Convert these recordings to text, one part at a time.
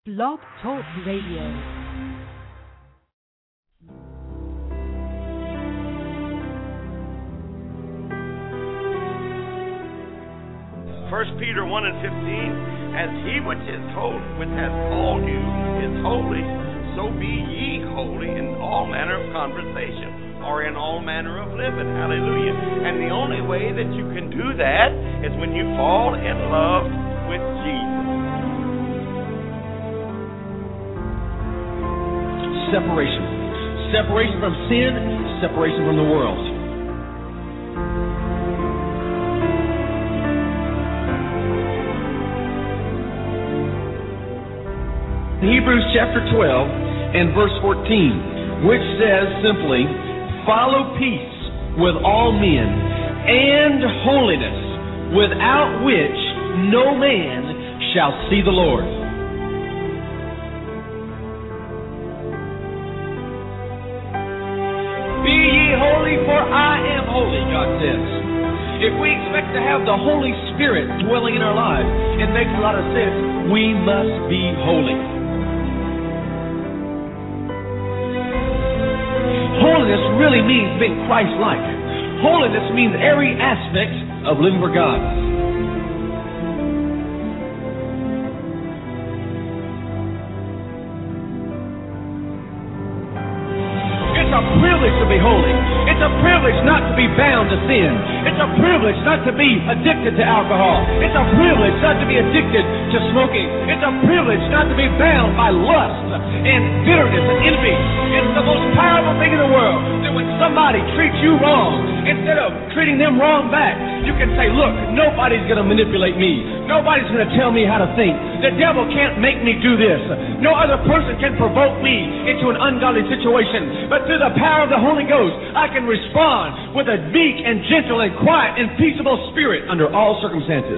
Blog Talk Radio. First Peter 1 and 15, as he which is holy, which has called you, is holy, so be ye holy in all manner of conversation, or in all manner of living. Hallelujah. And the only way that you can do that is when you fall in love with Jesus. Separation. Separation from sin, separation from the world. Hebrews chapter 12 and verse 14, which says simply, follow peace with all men and holiness, without which no man shall see the Lord. Be ye holy, for I am holy, God says. If we expect to have the Holy Spirit dwelling in our lives, it makes a lot of sense. We must be holy. Holiness really means being Christ-like. Holiness means every aspect of living for God. It's a privilege to be holy. It's a privilege not to be bound to sin. It's a privilege not to be addicted to alcohol. It's a privilege not to be addicted to smoking. It's a privilege not to be bound by lust and bitterness and envy. It's the most powerful thing in the world that when somebody treats you wrong, instead of treating them wrong back, you can say, look, nobody's going to manipulate me. Nobody's going to tell me how to think. The devil can't make me do this. No other person can provoke me into an ungodly situation. But through the power of the Holy Ghost, I can respond with a meek and gentle and quiet and peaceable spirit under all circumstances.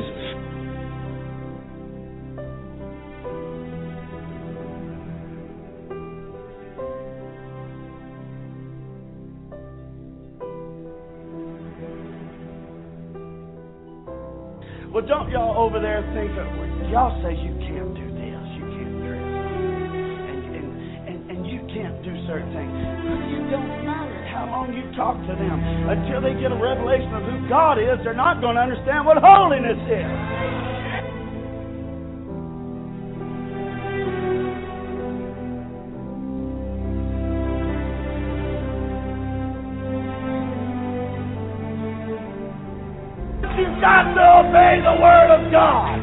Well, don't y'all over there think that y'all say you can't do this, you can't dress, and you can't do certain things. It don't matter how long you talk to them. Until they get a revelation of who God is, they're not going to understand what holiness is. You've got to obey the Word of God.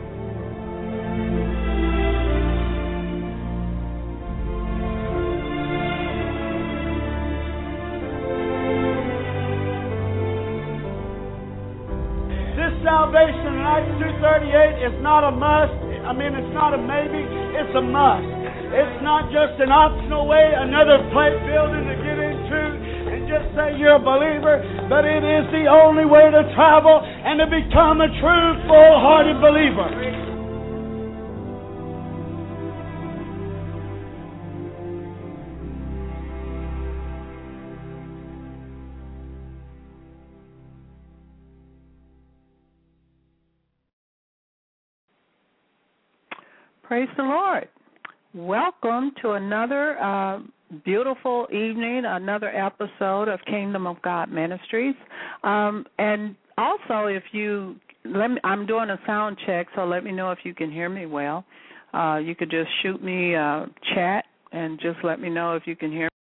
This salvation in Acts 2:38 is not a must. It's not a maybe. It's a must. It's not just an optional way, another plate building to get into. Just say you're a believer, but it is the only way to travel and to become a true, full-hearted believer. Praise the Lord. Welcome to another beautiful evening, another episode of Kingdom of God Ministries. And also, if you I'm doing a sound check, so let me know if you can hear me well. You could just shoot me a chat and just let me know if you can hear me.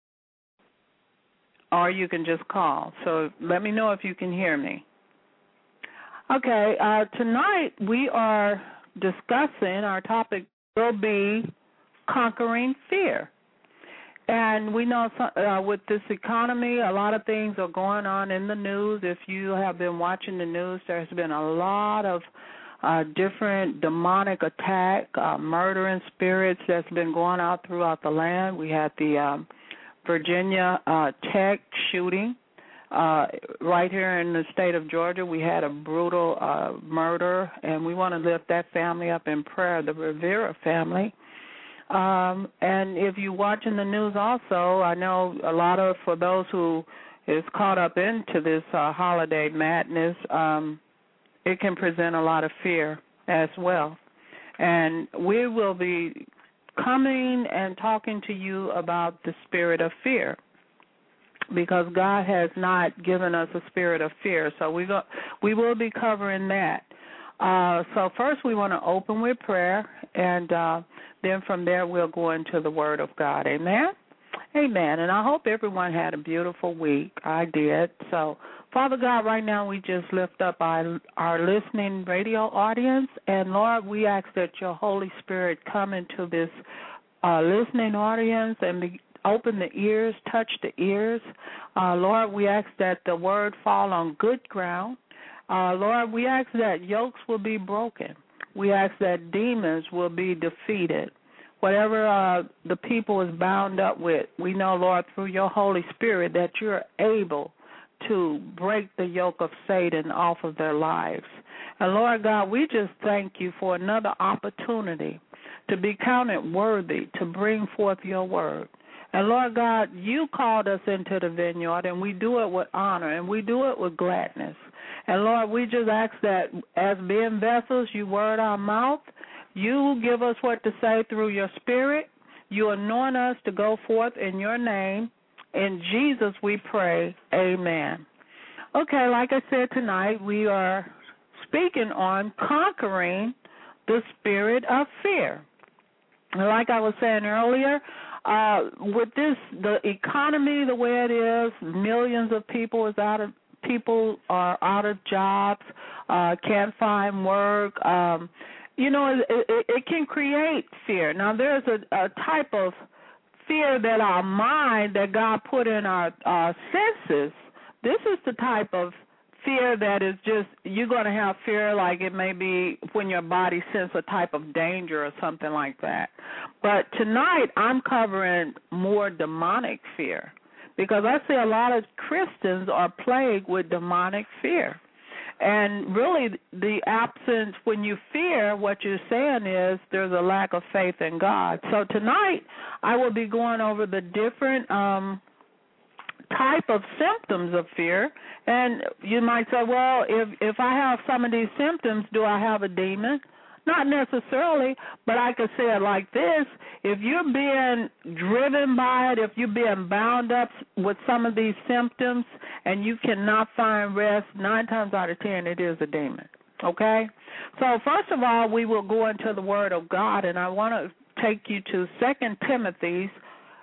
Or you can just call. So let me know if you can hear me. Okay, tonight we are discussing, our topic will be conquering fear. And we know with this economy, a lot of things are going on in the news. If you have been watching the news, there's been a lot of different demonic attack, murdering spirits that's been going out throughout the land. We had the Virginia Tech shooting. Right here in the state of Georgia, we had a brutal murder, and we want to lift that family up in prayer, the Rivera family. And if you're watching the news also, I know a lot of, for those who is caught up into this holiday madness, it can present a lot of fear as well. And we will be coming and talking to you about the spirit of fear, because God has not given us a spirit of fear. So we will be covering that. So first we want to open with prayer, and then from there we'll go into the Word of God. Amen? Amen. And I hope everyone had a beautiful week. I did. So, Father God, right now we just lift up our listening radio audience. And, Lord, we ask that your Holy Spirit come into this listening audience and open the ears, touch the ears. Lord, we ask that the word fall on good ground. Lord, we ask that yokes will be broken. We ask that demons will be defeated. Whatever the people is bound up with, we know, Lord, through your Holy Spirit that you're able to break the yoke of Satan off of their lives. And, Lord God, we just thank you for another opportunity to be counted worthy to bring forth your word. And, Lord God, you called us into the vineyard, and we do it with honor, and we do it with gladness. And, Lord, we just ask that as being vessels, you word our mouth. You give us what to say through your Spirit. You anoint us to go forth in your name. In Jesus we pray, amen. Okay, like I said tonight, we are speaking on conquering the spirit of fear. And like I was saying earlier, with this, the economy the way it is, millions of people are out of jobs, can't find work. It can create fear. Now, there's a type of fear that our mind, that God put in our senses. This is the type of fear that is just, you're going to have fear like it may be when your body senses a type of danger or something like that. But tonight I'm covering more demonic fear, because I see a lot of Christians are plagued with demonic fear. And really, the absence, when you fear, what you're saying is there's a lack of faith in God. So tonight, I will be going over the different type of symptoms of fear. And you might say, well, if I have some of these symptoms, do I have a demon? Not necessarily, but I could say it like this. If you're being driven by it, if you're being bound up with some of these symptoms and you cannot find rest, 9 times out of 10 it is a demon, okay? So first of all, we will go into the Word of God, and I want to take you to 2 Timothy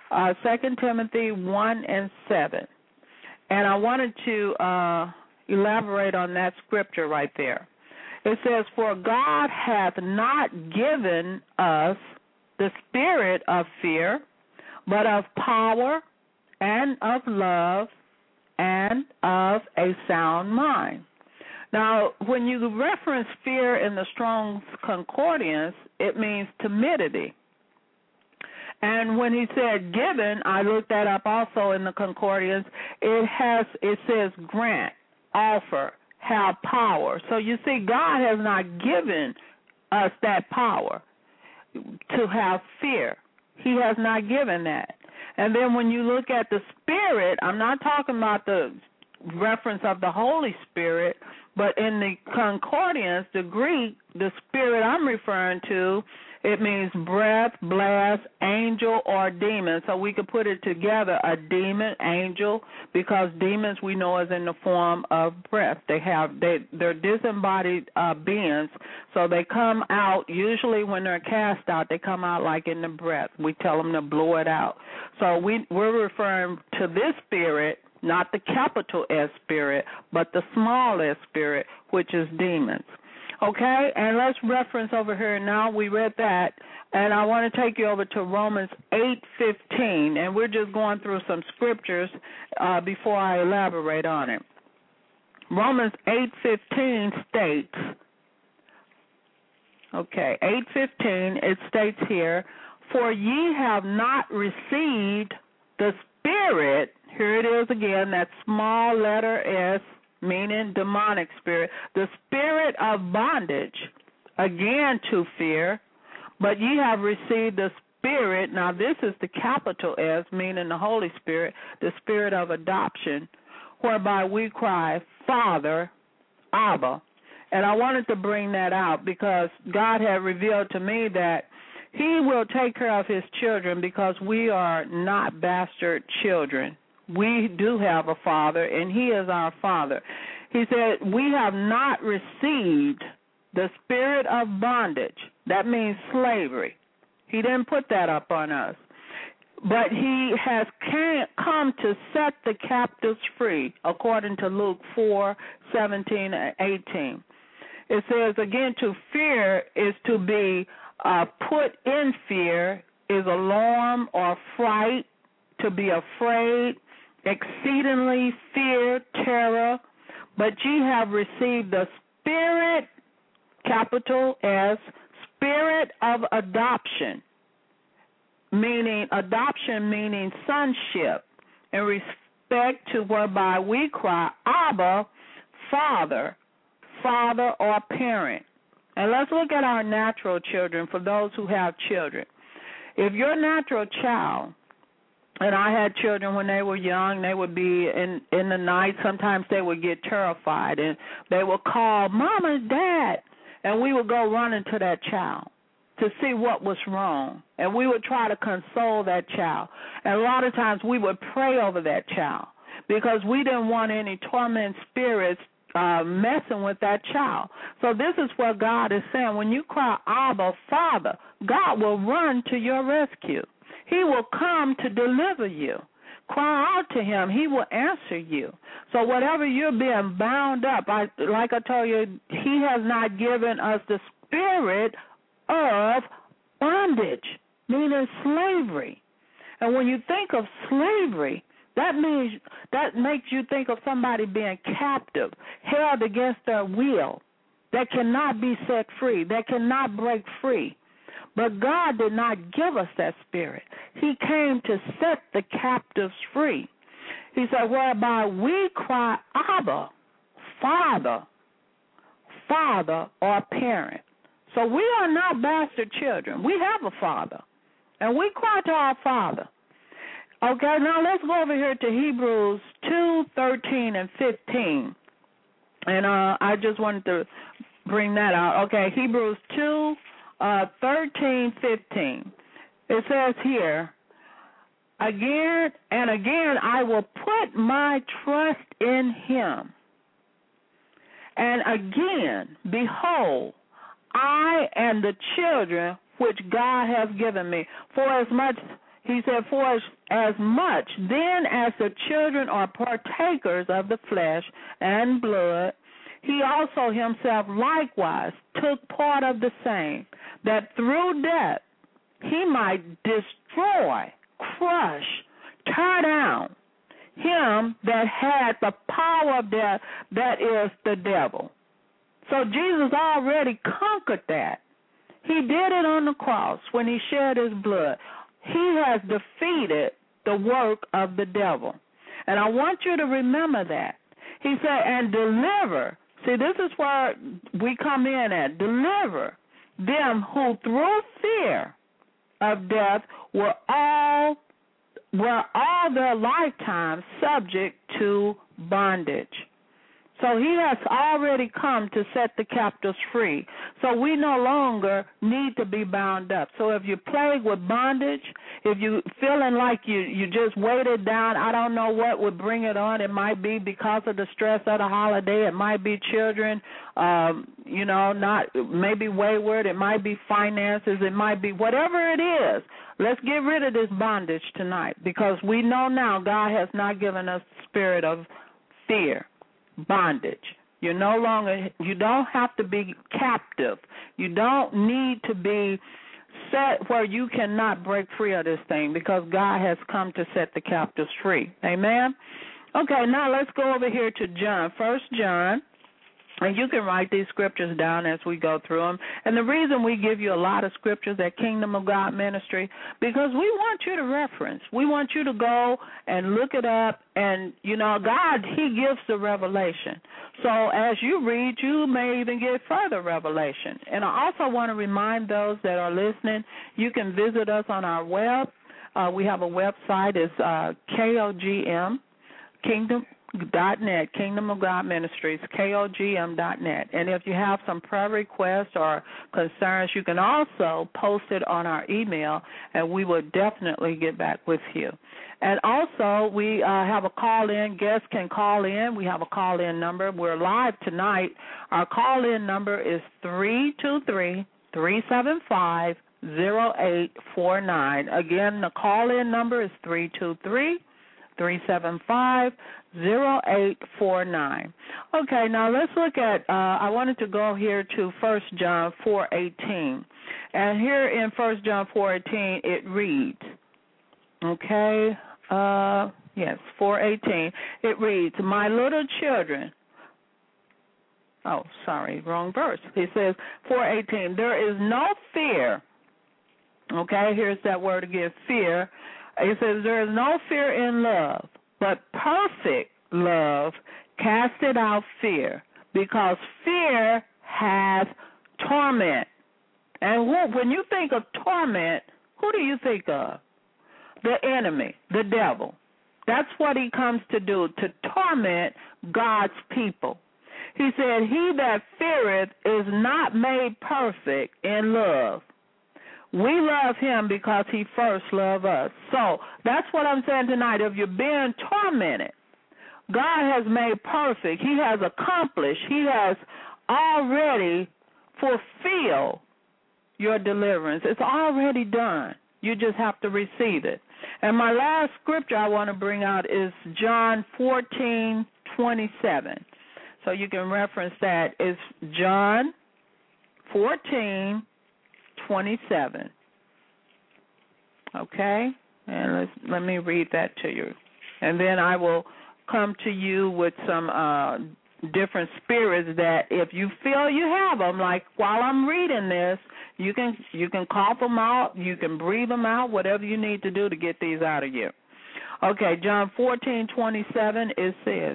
1 and 7. And I wanted to elaborate on that scripture right there. It says, for God hath not given us the spirit of fear, but of power and of love and of a sound mind. Now, when you reference fear in the Strong's Concordance, it means timidity. And when he said given, I looked that up also in the Concordance, it says grant, offer, have power. So you see, God has not given us that power to have fear. He has not given that. And then when you look at the Spirit, I'm not talking about the reference of the Holy Spirit, but in the Concordance, the Greek, the Spirit I'm referring to, it means breath, blast, angel, or demon. So we could put it together, a demon, angel, because demons we know is in the form of breath. They're disembodied beings, so they come out, usually when they're cast out, they come out like in the breath. We tell them to blow it out. So we're referring to this spirit, not the capital S spirit, but the small s spirit, which is demons. Okay, and let's reference over here now. We read that, and I want to take you over to Romans 8:15, and we're just going through some scriptures before I elaborate on it. Romans 8:15 states, 8:15, it states here, for ye have not received the Spirit, here it is again, that small letter S, meaning demonic spirit, the spirit of bondage, again to fear, but ye have received the Spirit, now this is the capital S, meaning the Holy Spirit, the spirit of adoption, whereby we cry, Father, Abba. And I wanted to bring that out because God had revealed to me that He will take care of His children because we are not bastard children. We do have a Father, and He is our Father. He said, we have not received the spirit of bondage. That means slavery. He didn't put that up on us. But He has come to set the captives free, according to Luke 4:17 and 18. It says, again, to fear is to be put in fear, is alarm or fright, to be afraid, exceedingly fear, terror. But ye have received the Spirit, capital S, Spirit of adoption, meaning sonship, in respect to whereby we cry, Abba, Father, Father or parent. And let's look at our natural children for those who have children. If your natural child, and I had children when they were young, they would be in the night, sometimes they would get terrified, and they would call, Mama, Dad, and we would go running to that child to see what was wrong, and we would try to console that child. And a lot of times we would pray over that child because we didn't want any torment spirits messing with that child. So this is what God is saying. When you cry, Abba, Father, God will run to your rescue. He will come to deliver you. Cry out to Him. He will answer you. So whatever you're being bound up, like I told you, He has not given us the spirit of bondage, meaning slavery. And when you think of slavery, that makes you think of somebody being captive, held against their will, that cannot be set free, that cannot break free. But God did not give us that spirit. He came to set the captives free. He said, whereby we cry, Abba, Father, Father or parent. So we are not bastard children. We have a Father, and we cry to our Father. Okay, now let's go over here to Hebrews 2:13 and 15. And I just wanted to bring that out. Okay, Hebrews 2:13, 15. It says here, again and again I will put my trust in Him. And again, behold, I and the children which God has given me. For as much then as the children are partakers of the flesh and blood, He also Himself likewise took part of the same, that through death He might destroy, crush, tear down him that had the power of death, that is the devil. So Jesus already conquered that. He did it on the cross when He shed His blood. He has defeated the work of the devil. And I want you to remember that. He said, and deliver. See, this is where we come in at. Deliver them who through fear of death were all their lifetime subject to bondage. So He has already come to set the captives free. So we no longer need to be bound up. So if you're plagued with bondage, if you're feeling like you just weighted down, I don't know what would bring it on. It might be because of the stress of the holiday. It might be children, not maybe wayward. It might be finances. It might be whatever it is. Let's get rid of this bondage tonight, because we know now God has not given us the spirit of fear. Bondage. You don't have to be captive. You don't need to be set where you cannot break free of this thing, because God has come to set the captives free. Amen? Okay, now let's go over here to John, 1 John. And you can write these scriptures down as we go through them. And the reason we give you a lot of scriptures at Kingdom of God Ministry, because we want you to reference. We want you to go and look it up. And, God, He gives the revelation. So as you read, you may even get further revelation. And I also want to remind those that are listening, you can visit us on our web. We have a website. It's KOGM, Kingdom KOGM.net, Kingdom of God Ministries, KOGM.net. And if you have some prayer requests or concerns, you can also post it on our email, and we will definitely get back with you. And also, we have a call-in. Guests can call in. We have a call-in number. We're live tonight. Our call-in number is 323-375-0849. Again, the call-in number is 323-375-0849. Okay, now let's look at, I wanted to go here to 1 John 4:18. And here in 1 John 4:18, it reads, okay, yes, 4:18, it reads, my little children, oh, sorry, wrong verse. It says 4:18, there is no fear. Okay, here's that word again, fear. It says there is no fear in love, but perfect love casteth out fear, because fear hath torment. And when you think of torment, who do you think of? The enemy, the devil. That's what he comes to do, to torment God's people. He said, he that feareth is not made perfect in love. We love him because he first loved us. So that's what I'm saying tonight. If you're being tormented, God has made perfect. He has accomplished. He has already fulfilled your deliverance. It's already done. You just have to receive it. And my last scripture I want to bring out is John 14:27. So you can reference that. It's John 14:27. Okay? And let me read that to you. And then I will come to you with some different spirits that if you feel you have them, like while I'm reading this, you can cough them out, you can breathe them out, whatever you need to do to get these out of you. Okay, John 14:27, it says,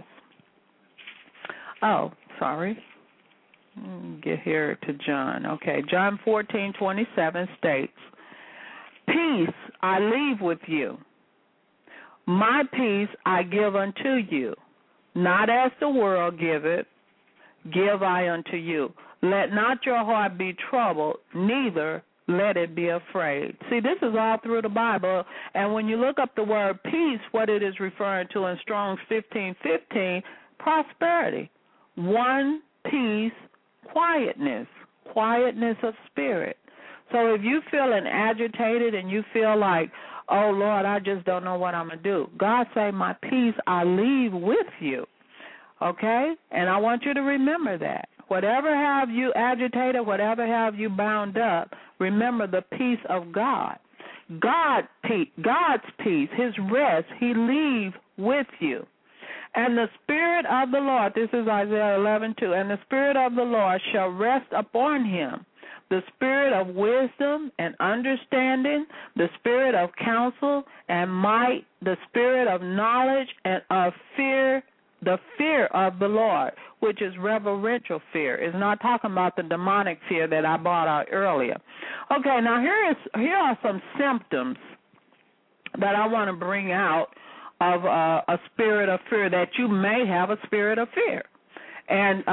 oh, sorry. Get here to John. Okay, John 14:27 states, peace I leave with you. My peace I give unto you. Not as the world giveth, give I unto you. Let not your heart be troubled, neither let it be afraid. See, this is all through the Bible, and when you look up the word peace, what it is referring to in Strong's 15:15, prosperity. One, peace, quietness of spirit. So if you're feeling agitated and you feel like, oh, Lord, I just don't know what I'm going to do, God say, my peace I leave with you, okay? And I want you to remember that. Whatever have you agitated, whatever have you bound up, remember the peace of God. God's peace, his rest, he leave with you. And the Spirit of the Lord, this is Isaiah 11:2, and the Spirit of the Lord shall rest upon him, the Spirit of wisdom and understanding, the Spirit of counsel and might, the Spirit of knowledge and of fear, the fear of the Lord, which is reverential fear. It's not talking about the demonic fear that I brought out earlier. Okay, now here are some symptoms that I want to bring out of a spirit of fear, that you may have a spirit of fear. And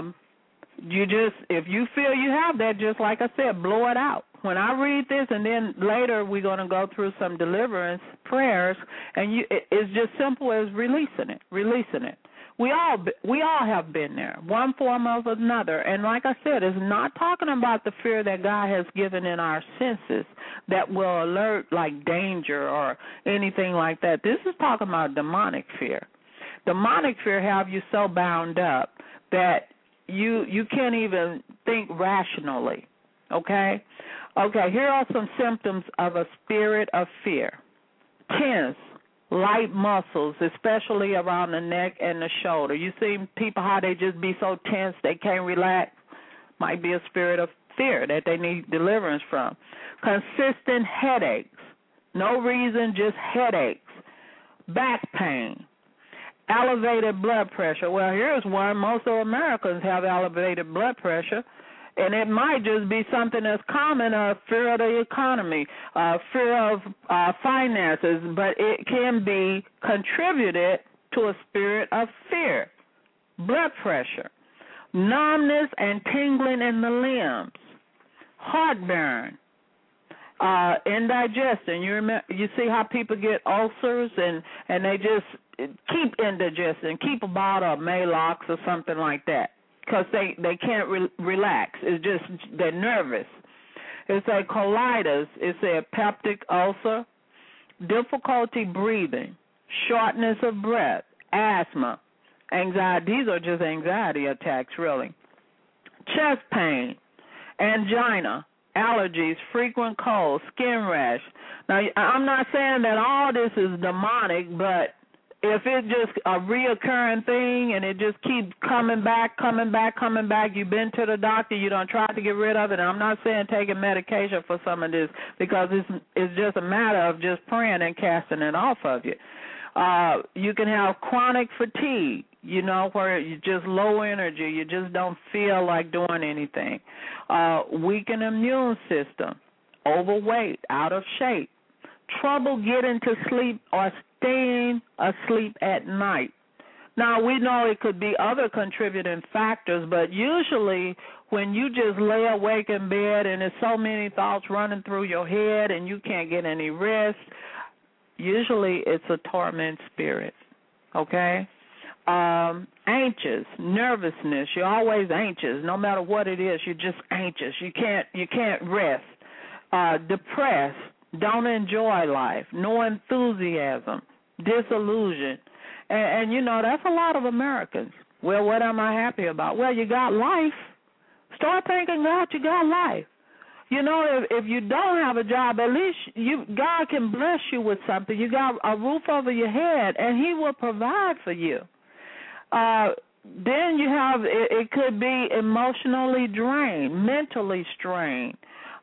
if you feel you have that, just like I said, blow it out. When I read this, and then later we're going to go through some deliverance prayers, and it's just simple as releasing it. We all have been there, one form or another. And like I said, it's not talking about the fear that God has given in our senses that will alert like danger or anything like that. This is talking about demonic fear. Demonic fear have you so bound up that you can't even think rationally, okay? Okay, here are some symptoms of a spirit of fear. Tense, light muscles, especially around the neck and the shoulder. You see people how they just be so tense they can't relax? Might be a spirit of fear that they need deliverance from. Consistent headaches, no reason, just headaches. Back pain. Elevated blood pressure. Well, here's one. Most of Americans have elevated blood pressure, and it might just be something that's common, fear of the economy, fear of finances, but it can be contributed to a spirit of fear, blood pressure, numbness and tingling in the limbs, heartburn, indigestion. You see how people get ulcers and they just keep indigestion, keep a bottle of Maalox or something like that because they can't relax. It's just they're nervous. It's a colitis. It's a peptic ulcer, difficulty breathing, shortness of breath, asthma, anxiety. These are just anxiety attacks, really. Chest pain, angina, allergies, frequent colds, skin rash. Now, I'm not saying that all this is demonic, but if it's just a reoccurring thing and it just keeps coming back, you've been to the doctor, you done tried to get rid of it, and I'm not saying taking medication for some of this because it's just a matter of just praying and casting it off of you. You can have chronic fatigue, where you're just low energy, you just don't feel like doing anything. Weakened immune system, overweight, out of shape, trouble getting to sleep or staying asleep at night. Now, we know it could be other contributing factors, but usually when you just lay awake in bed and there's so many thoughts running through your head and you can't get any rest, usually it's a torment spirit, okay? Anxious, nervousness. You're always anxious. No matter what it is, you're just anxious. You can't rest. Depressed, don't enjoy life, no enthusiasm, disillusion. And that's a lot of Americans. Well, what am I happy about? Well, you got life. Start thanking God you got life. If you don't have a job, at least God can bless you with something. You got a roof over your head, and He will provide for you. Then you have, it could be emotionally drained, mentally strained,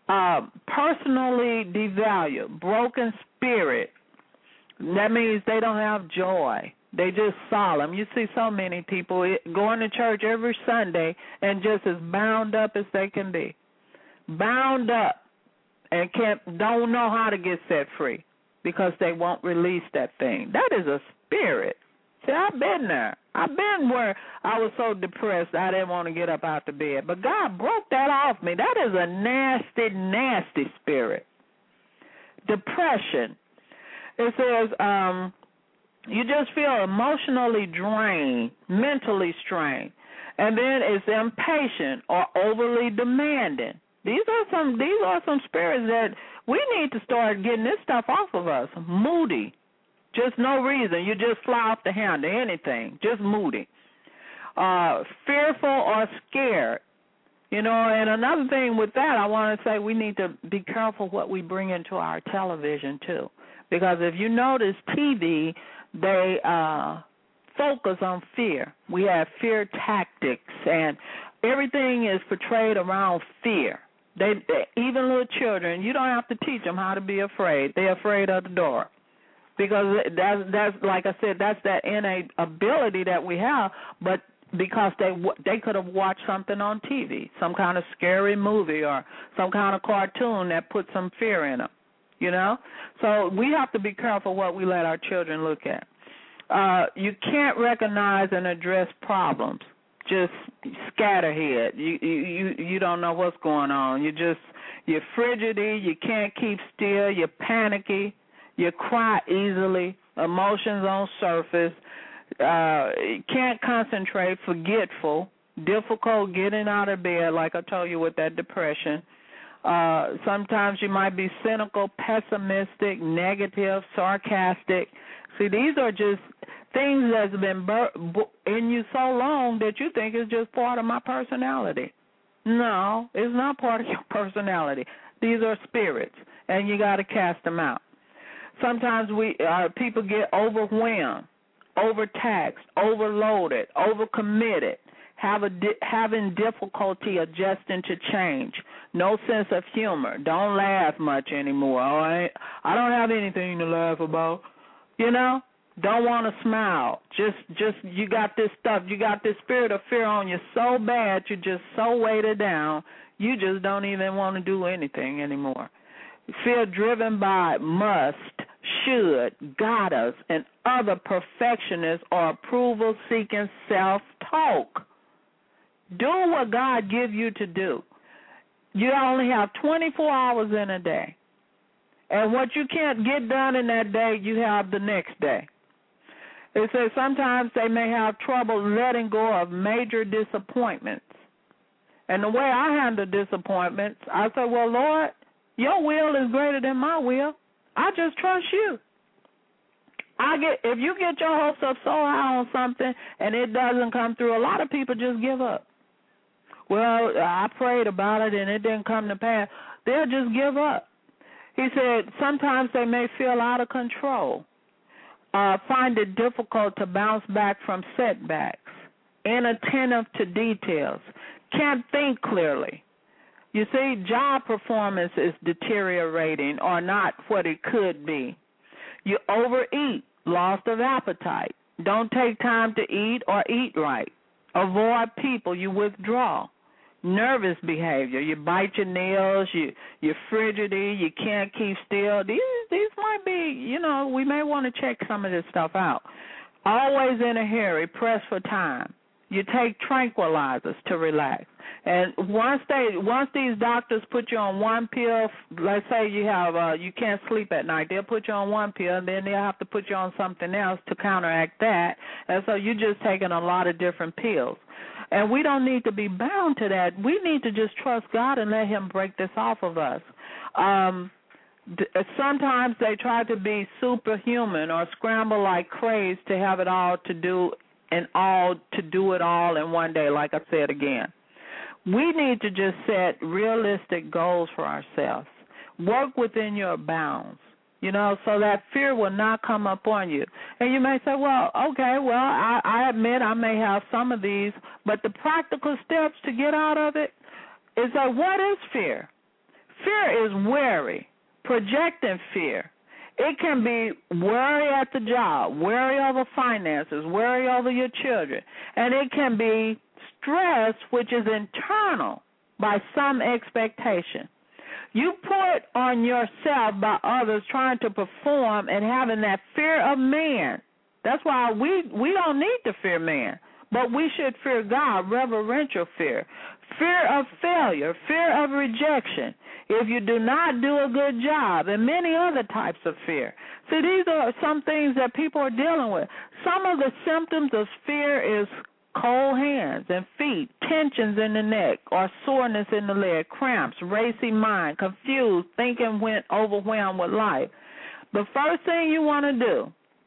personally devalued, broken spirit. That means they don't have joy. They just solemn. You see so many people going to church every Sunday and just as bound up as they can be. Bound up and don't know how to get set free because they won't release that thing. That is a spirit. See, I've been there. I've been where I was so depressed I didn't want to get up out the bed. But God broke that off me. That is a nasty, nasty spirit. Depression. It says you just feel emotionally drained, mentally strained. And then it's impatient or overly demanding. These are some spirits that we need to start getting this stuff off of us. Moody. Just no reason. You just fly off the handle, anything. Just moody. Fearful or scared. And another thing with that, I want to say we need to be careful what we bring into our television, too. Because if you notice TV, they focus on fear. We have fear tactics, and everything is portrayed around fear. They even little children, you don't have to teach them how to be afraid. They're afraid of the dark. Because that's like I said, that's that innate ability that we have, but because they could have watched something on TV, some kind of scary movie or some kind of cartoon that put some fear in them, So we have to be careful what we let our children look at. You can't recognize and address problems. Just scatterhead. You don't know what's going on. You're frigidity. You can't keep still. You're panicky. You cry easily, emotions on surface, can't concentrate, forgetful, difficult getting out of bed, like I told you with that depression. Sometimes you might be cynical, pessimistic, negative, sarcastic. See, these are just things that's been in you so long that you think it's just part of my personality. No, it's not part of your personality. These are spirits, and you got to cast them out. Sometimes people get overwhelmed, overtaxed, overloaded, overcommitted, having difficulty adjusting to change, no sense of humor, don't laugh much anymore. I don't have anything to laugh about, don't want to smile. Just you got this stuff, you got this spirit of fear on you so bad, you're just so weighted down, you just don't even want to do anything anymore. Feel driven by must, should, gotta, and other perfectionists or approval-seeking self-talk. Do what God gives you to do. You only have 24 hours in a day. And what you can't get done in that day, you have the next day. It says sometimes they may have trouble letting go of major disappointments. And the way I handle disappointments, I say, well, Lord, your will is greater than my will. I just trust you. If you get your hopes up so high on something and it doesn't come through, a lot of people just give up. Well, I prayed about it and it didn't come to pass. They'll just give up. He said sometimes they may feel out of control, find it difficult to bounce back from setbacks, inattentive to details, can't think clearly. You see, job performance is deteriorating or not what it could be. You overeat, loss of appetite, don't take time to eat or eat right, avoid people, you withdraw. Nervous behavior, you bite your nails, you're frigidity, you can't keep still. These might be, we may want to check some of this stuff out. Always in a hurry, press for time. You take tranquilizers to relax. And once these doctors put you on one pill, let's say you can't sleep at night, they'll put you on one pill, and then they'll have to put you on something else to counteract that. And so you're just taking a lot of different pills. And we don't need to be bound to that. We need to just trust God and let him break this off of us. Sometimes they try to be superhuman or scramble like crazy to have it all to do it all in one day, like I said again. We need to just set realistic goals for ourselves. Work within your bounds, so that fear will not come upon you. And you may say, I admit I may have some of these, but the practical steps to get out of it is that what is fear? Fear is worry, projecting fear. It can be worry at the job, worry over finances, worry over your children, and it can be stress, which is internal by some expectation. You put on yourself by others trying to perform and having that fear of man. That's why we don't need to fear man, but we should fear God, reverential fear. Fear of failure, fear of rejection, if you do not do a good job, and many other types of fear. See, these are some things that people are dealing with. Some of the symptoms of fear is cold hands and feet, tensions in the neck or soreness in the leg, cramps, racing mind, confused, thinking when overwhelmed with life. The first thing you want to do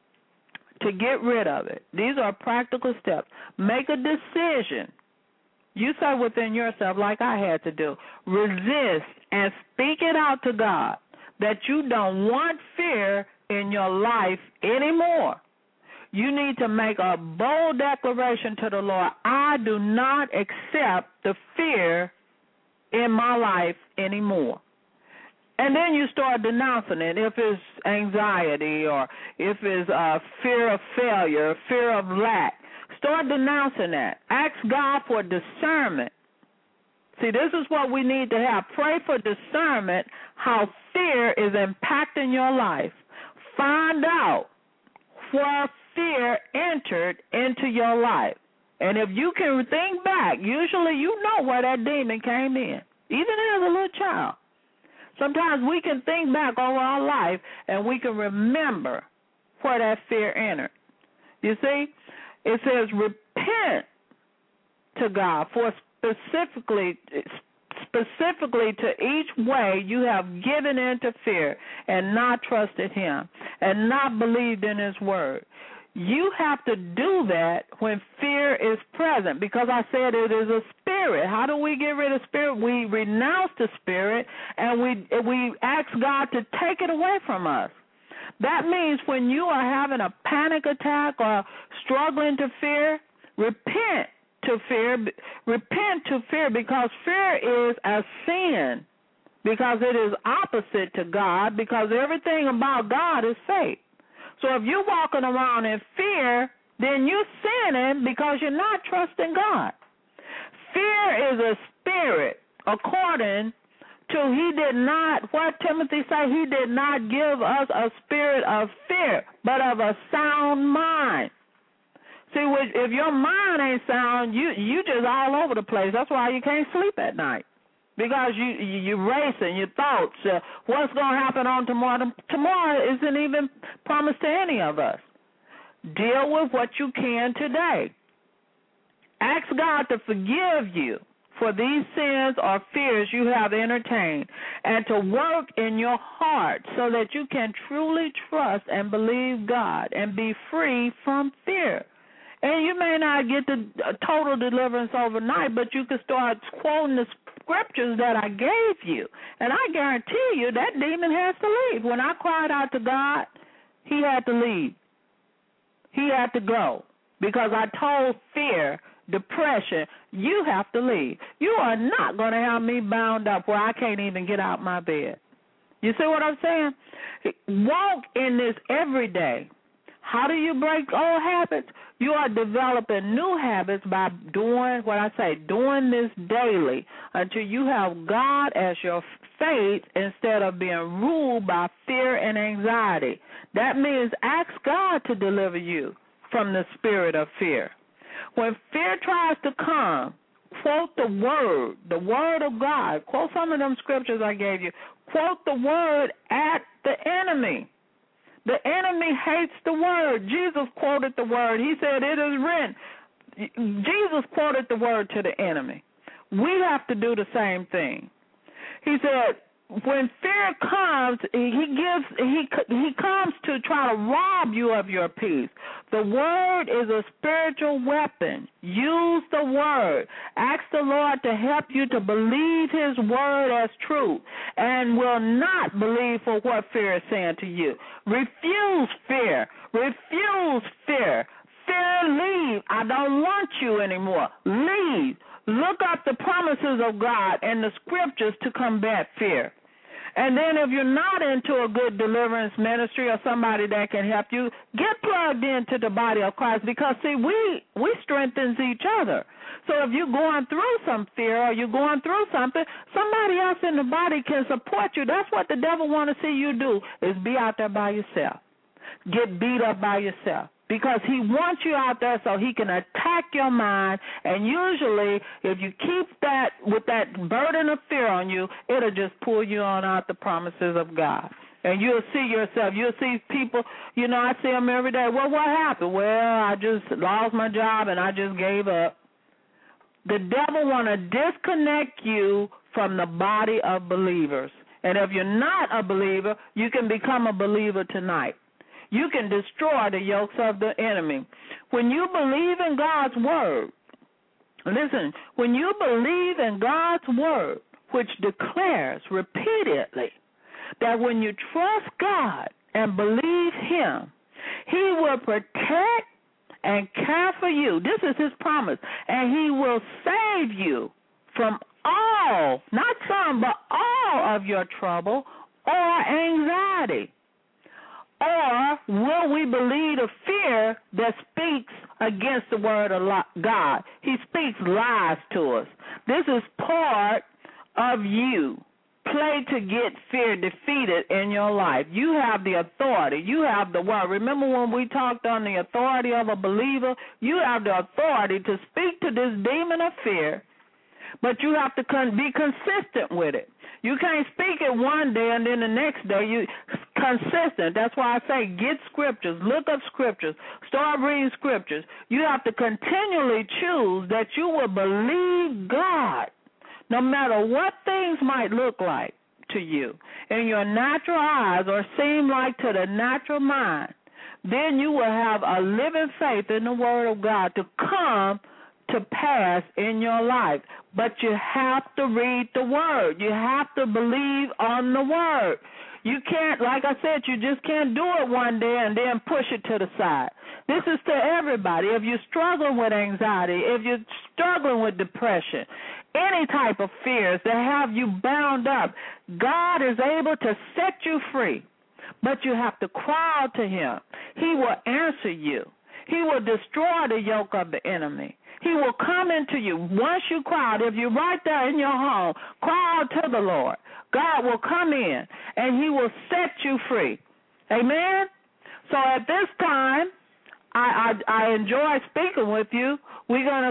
to get rid of it, these are practical steps. Make a decision. You say within yourself, like I had to do, resist and speak it out to God that you don't want fear in your life anymore. You need to make a bold declaration to the Lord. I do not accept the fear in my life anymore. And then you start denouncing it. If it's anxiety or if it's fear of failure, fear of lack, start denouncing that. Ask God for discernment. See, this is what we need to have. Pray for discernment, how fear is impacting your life. Find out where fear entered into your life. And if you can think back, usually you know where that demon came in, even as a little child. Sometimes we can think back over our life and we can remember where that fear entered. You see, it says repent to God for specifically to each way you have given into fear and not trusted him and not believed in his word. You have to do that when fear is present, because I said it is a spirit. How do we get rid of spirit? We renounce the spirit and we ask God to take it away from us. That means when you are having a panic attack or struggling to fear, repent to fear, because fear is a sin, because it is opposite to God, because everything about God is faith. So if you're walking around in fear, then you're sinning because you're not trusting God. Fear is a spirit, according 2, he did not, what Timothy say, he did not give us a spirit of fear, but of a sound mind. See, if your mind ain't sound, you just all over the place. That's why you can't sleep at night. Because you're racing, your thoughts, what's going to happen on tomorrow? Tomorrow isn't even promised to any of us. Deal with what you can today. Ask God to forgive you for these sins or fears you have entertained, and to work in your heart so that you can truly trust and believe God and be free from fear. And you may not get the total deliverance overnight, but you can start quoting the scriptures that I gave you. And I guarantee you that demon has to leave. When I cried out to God, he had to leave. He had to go, because I told fear, depression, you have to leave. You are not going to have me bound up where I can't even get out my bed. You see what I'm saying? Walk in this every day. How do you break old habits? You are developing new habits by doing doing this daily until you have God as your faith instead of being ruled by fear and anxiety. That means ask God to deliver you from the spirit of fear. When fear tries to come, quote the word of God. Quote some of them scriptures I gave you. Quote the word at the enemy. The enemy hates the word. Jesus quoted the word. He said, it is written. Jesus quoted the word to the enemy. We have to do the same thing. He said, when fear comes, he comes to try to rob you of your peace. The word is a spiritual weapon. Use the word. Ask the Lord to help you to believe his word as true, and will not believe for what fear is saying to you. Refuse fear. Refuse fear. Fear, leave. I don't want you anymore. Leave. Look up the promises of God and the scriptures to combat fear. And then if you're not into a good deliverance ministry or somebody that can help you, get plugged into the body of Christ, because, see, we strengthen each other. So if you're going through some fear or you're going through something, somebody else in the body can support you. That's what the devil want to see you do, is be out there by yourself. Get beat up by yourself. Because he wants you out there so he can attack your mind, and usually if you keep that with that burden of fear on you, it'll just pull you on out the promises of God. And you'll see yourself. You'll see people, I see them every day. Well, what happened? Well, I just lost my job and I just gave up. The devil want to disconnect you from the body of believers. And if you're not a believer, you can become a believer tonight. You can destroy the yokes of the enemy. When you believe in God's word, listen, when you believe in God's word, which declares repeatedly that when you trust God and believe him, he will protect and care for you. This is his promise. And he will save you from all, not some, but all of your trouble or anxiety. Or will we believe the fear that speaks against the word of God? He speaks lies to us. This is part of you. Play to get fear defeated in your life. You have the authority. You have the word. Remember when we talked on the authority of a believer? You have the authority to speak to this demon of fear, but you have to be consistent with it. You can't speak it one day and then the next day you consistent. That's why I say get scriptures, look up scriptures, start reading scriptures. You have to continually choose that you will believe God, no matter what things might look like to you in your natural eyes or seem like to the natural mind. Then you will have a living faith in the word of God to come to pass in your life. But you have to read the word. You have to believe on the word. You can't, like I said, you just can't do it one day and then push it to the side. This is to everybody. If you're struggling with anxiety, if you're struggling with depression, any type of fears that have you bound up, God is able to set you free. But you have to cry out to him. He will answer you. He will destroy the yoke of the enemy. He will come into you. Once you cry out, if you're right there in your home, cry out to the Lord. God will come in and he will set you free. Amen? So at this time, I enjoy speaking with you. We're going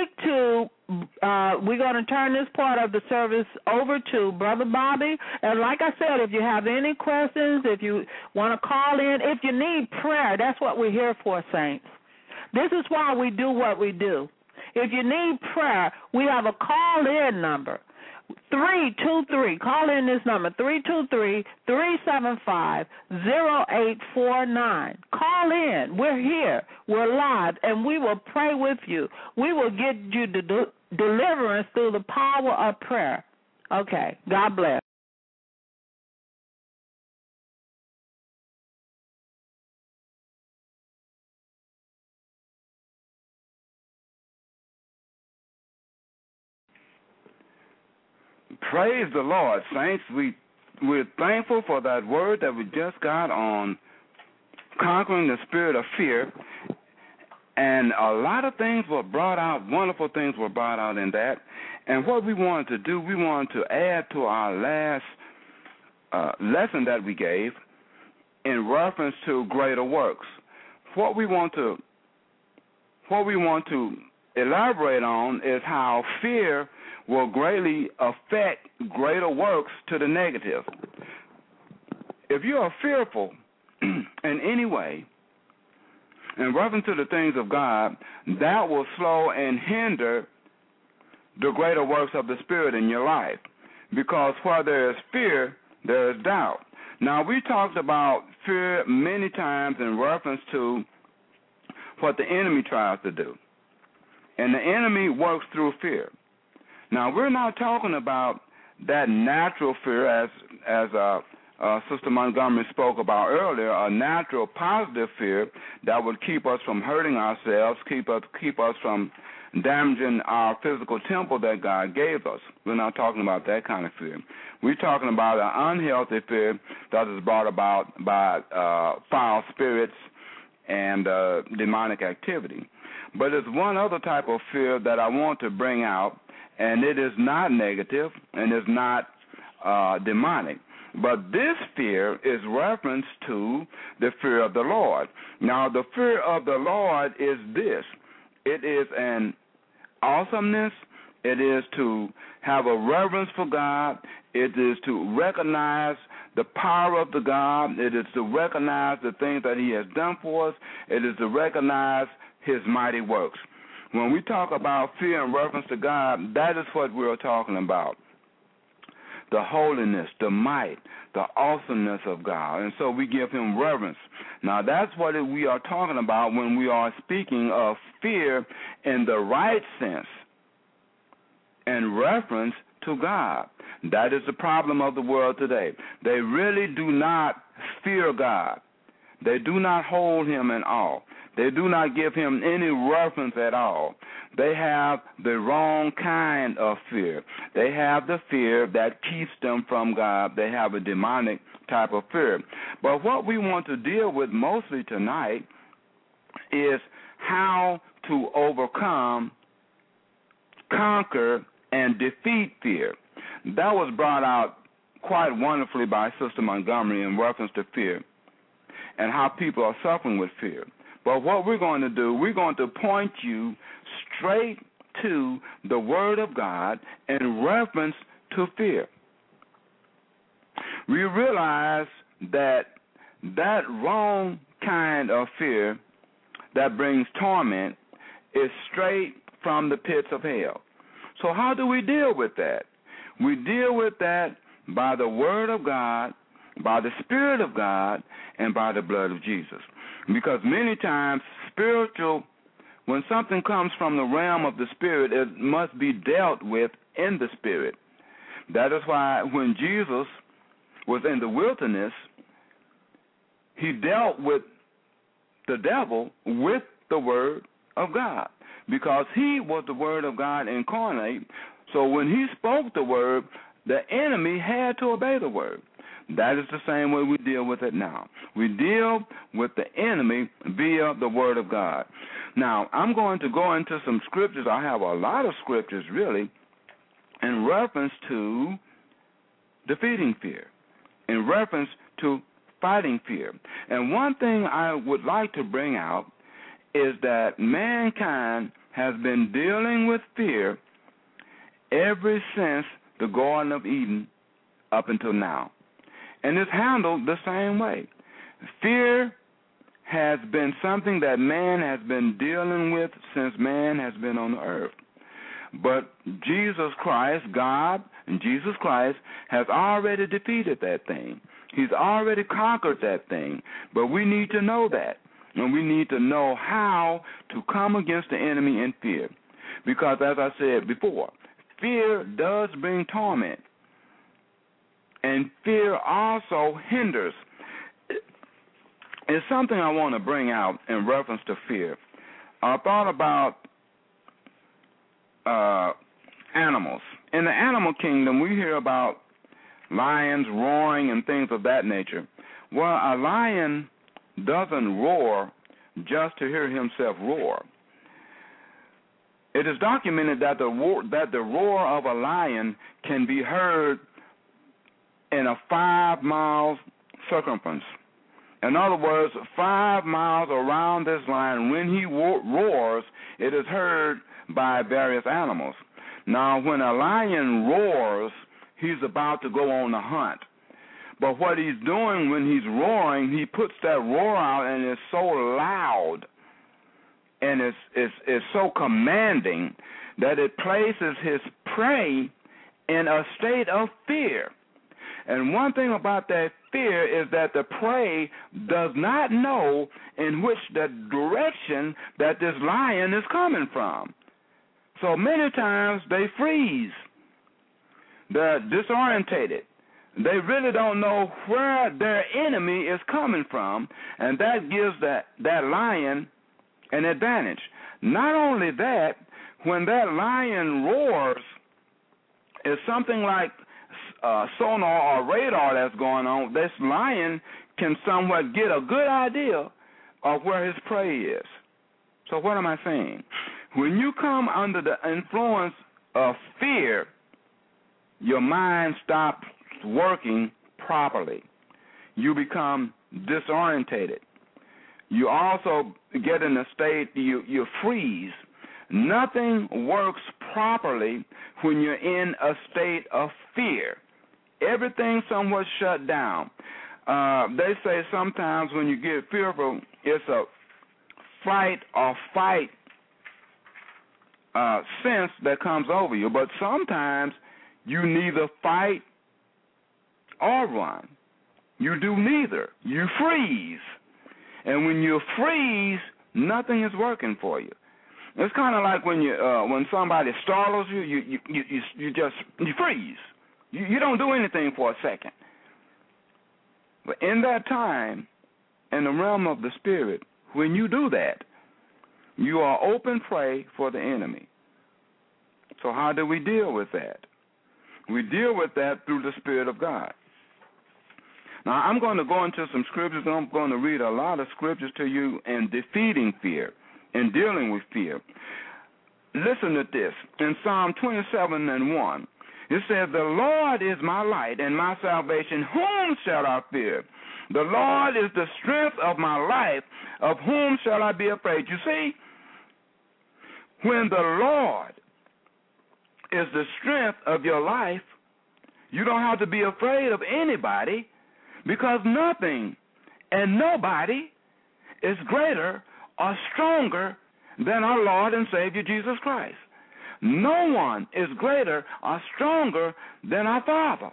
to turn this part of the service over to Brother Bobby. And like I said, if you have any questions, if you want to call in, if you need prayer, that's what we're here for, saints. This is why we do what we do. If you need prayer, we have a call-in number. 323. Call in this number, 323-375-0849. Call in. We're here. We're live, and we will pray with you. We will get you deliverance through the power of prayer. Okay. God bless. Praise the Lord, saints. We're thankful for that word that we just got on conquering the spirit of fear. And a lot of things were brought out, wonderful things were brought out in that. And what we wanted to do, we wanted to add to our last lesson that we gave in reference to greater works. What we want to elaborate on is how fear will greatly affect greater works to the negative. If you are fearful in any way, in reference to the things of God, that will slow and hinder the greater works of the Spirit in your life. Because where there is fear, there is doubt. Now, we talked about fear many times in reference to what the enemy tries to do. And the enemy works through fear. Now, we're not talking about that natural fear, as Sister Montgomery spoke about earlier, a natural positive fear that would keep us from hurting ourselves, keep us from damaging our physical temple that God gave us. We're not talking about that kind of fear. We're talking about an unhealthy fear that is brought about by foul spirits and demonic activity. But there's one other type of fear that I want to bring out, and it is not negative and is not demonic. But this fear is reference to the fear of the Lord. Now, the fear of the Lord is this. It is an awesomeness. It is to have a reverence for God. It is to recognize the power of the God. It is to recognize the things that he has done for us. It is to recognize his mighty works. When we talk about fear in reference to God, that is what we're talking about. The holiness, the might, the awesomeness of God. And so we give him reverence. Now, that's what we are talking about when we are speaking of fear in the right sense in reference to God. That is the problem of the world today. They really do not fear God. They do not hold him in awe. They do not give him any reference at all. They have the wrong kind of fear. They have the fear that keeps them from God. They have a demonic type of fear. But what we want to deal with mostly tonight is how to overcome, conquer, and defeat fear. That was brought out quite wonderfully by Sister Montgomery in reference to fear and how people are suffering with fear. But what we're going to do, we're going to point you straight to the Word of God in reference to fear. We realize that wrong kind of fear that brings torment is straight from the pits of hell. So how do we deal with that? We deal with that by the Word of God, by the Spirit of God, and by the blood of Jesus. Because many times, when something comes from the realm of the Spirit, it must be dealt with in the Spirit. That is why when Jesus was in the wilderness, he dealt with the devil with the Word of God, because he was the Word of God incarnate. So when he spoke the Word, the enemy had to obey the Word. That is the same way we deal with it now. We deal with the enemy via the Word of God. Now, I'm going to go into some scriptures. I have a lot of scriptures, really, in reference to defeating fear in reference to fighting fear. And one thing I would like to bring out is that mankind has been dealing with fear ever since the Garden of Eden up until now. And it's handled the same way. Fear has been something that man has been dealing with since man has been on the earth. But Jesus Christ, God and Jesus Christ, has already defeated that thing. He's already conquered that thing. But we need to know that. And we need to know how to come against the enemy in fear. Because as I said before, fear does bring torment. And fear also hinders. It's something I want to bring out in reference to fear. I thought about animals. In the animal kingdom, we hear about lions roaring and things of that nature. Well, a lion doesn't roar just to hear himself roar. It is documented that the roar of a lion can be heard in a 5 mile circumference. In other words, 5 miles around this lion, when he roars, it is heard by various animals. Now, when a lion roars, he's about to go on a hunt. But what he's doing when he's roaring, he puts that roar out, and it's so loud and it's so commanding that it places his prey in a state of fear. And one thing about that fear is that the prey does not know in which the direction that this lion is coming from. So many times they freeze. They're disorientated. They really don't know where their enemy is coming from, and that gives that lion an advantage. Not only that, when that lion roars, it's something like sonar or radar that's going on. This lion can somewhat get a good idea of where his prey is. So what am I saying? When you come under the influence of fear, your mind stops working properly. You become disorientated. You also get in a state, you freeze. Nothing works properly when you're in a state of fear. Everything somewhat shut down. They say sometimes when you get fearful, it's a fight or fight sense that comes over you. But sometimes you neither fight or run. You do neither. You freeze. And when you freeze, nothing is working for you. It's kind of like when somebody startles you, you freeze. You don't do anything for a second. But in that time, in the realm of the spirit, when you do that, you are open prey for the enemy. So how do we deal with that? We deal with that through the Spirit of God. Now, I'm going to go into some scriptures, and I'm going to read a lot of scriptures to you in defeating fear and dealing with fear. Listen to this. In Psalm 27:1, it says, "The Lord is my light and my salvation. Whom shall I fear? The Lord is the strength of my life. Of whom shall I be afraid?" You see, when the Lord is the strength of your life, you don't have to be afraid of anybody, because nothing and nobody is greater or stronger than our Lord and Savior Jesus Christ. No one is greater or stronger than our Father,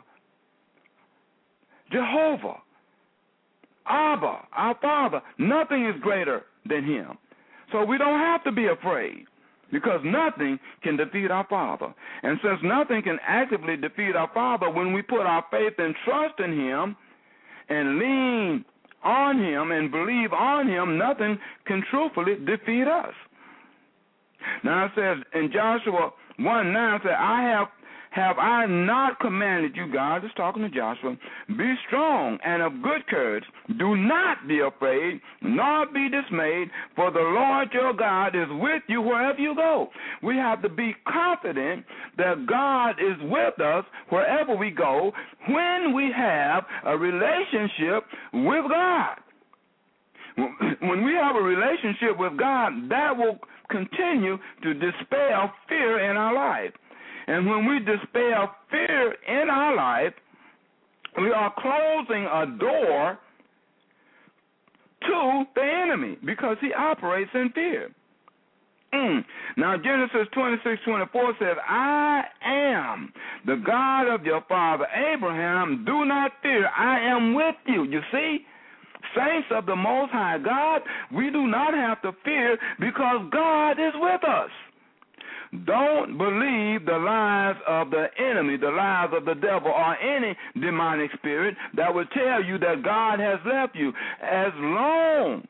Jehovah, Abba, our Father. Nothing is greater than him. So we don't have to be afraid, because nothing can defeat our Father. And since nothing can actively defeat our Father, when we put our faith and trust in him and lean on him and believe on him, nothing can truthfully defeat us. Now it says in Joshua 1:9, "I have I not commanded you, God is talking to Joshua, be strong and of good courage. Do not be afraid, nor be dismayed, for the Lord your God is with you wherever you go. We have to be confident that God is with us wherever we go when we have a relationship with God. When we have a relationship with God, that will continue to dispel fear in our life. And when we dispel fear in our life, we are closing a door to the enemy because he operates in fear. Now, Genesis 26:24 says, I am the God of your father Abraham. Do not fear. I am with you. You see? Saints of the Most High God, we do not have to fear because God is with us. Don't believe the lies of the enemy, the lies of the devil, or any demonic spirit that would tell you that God has left you. As long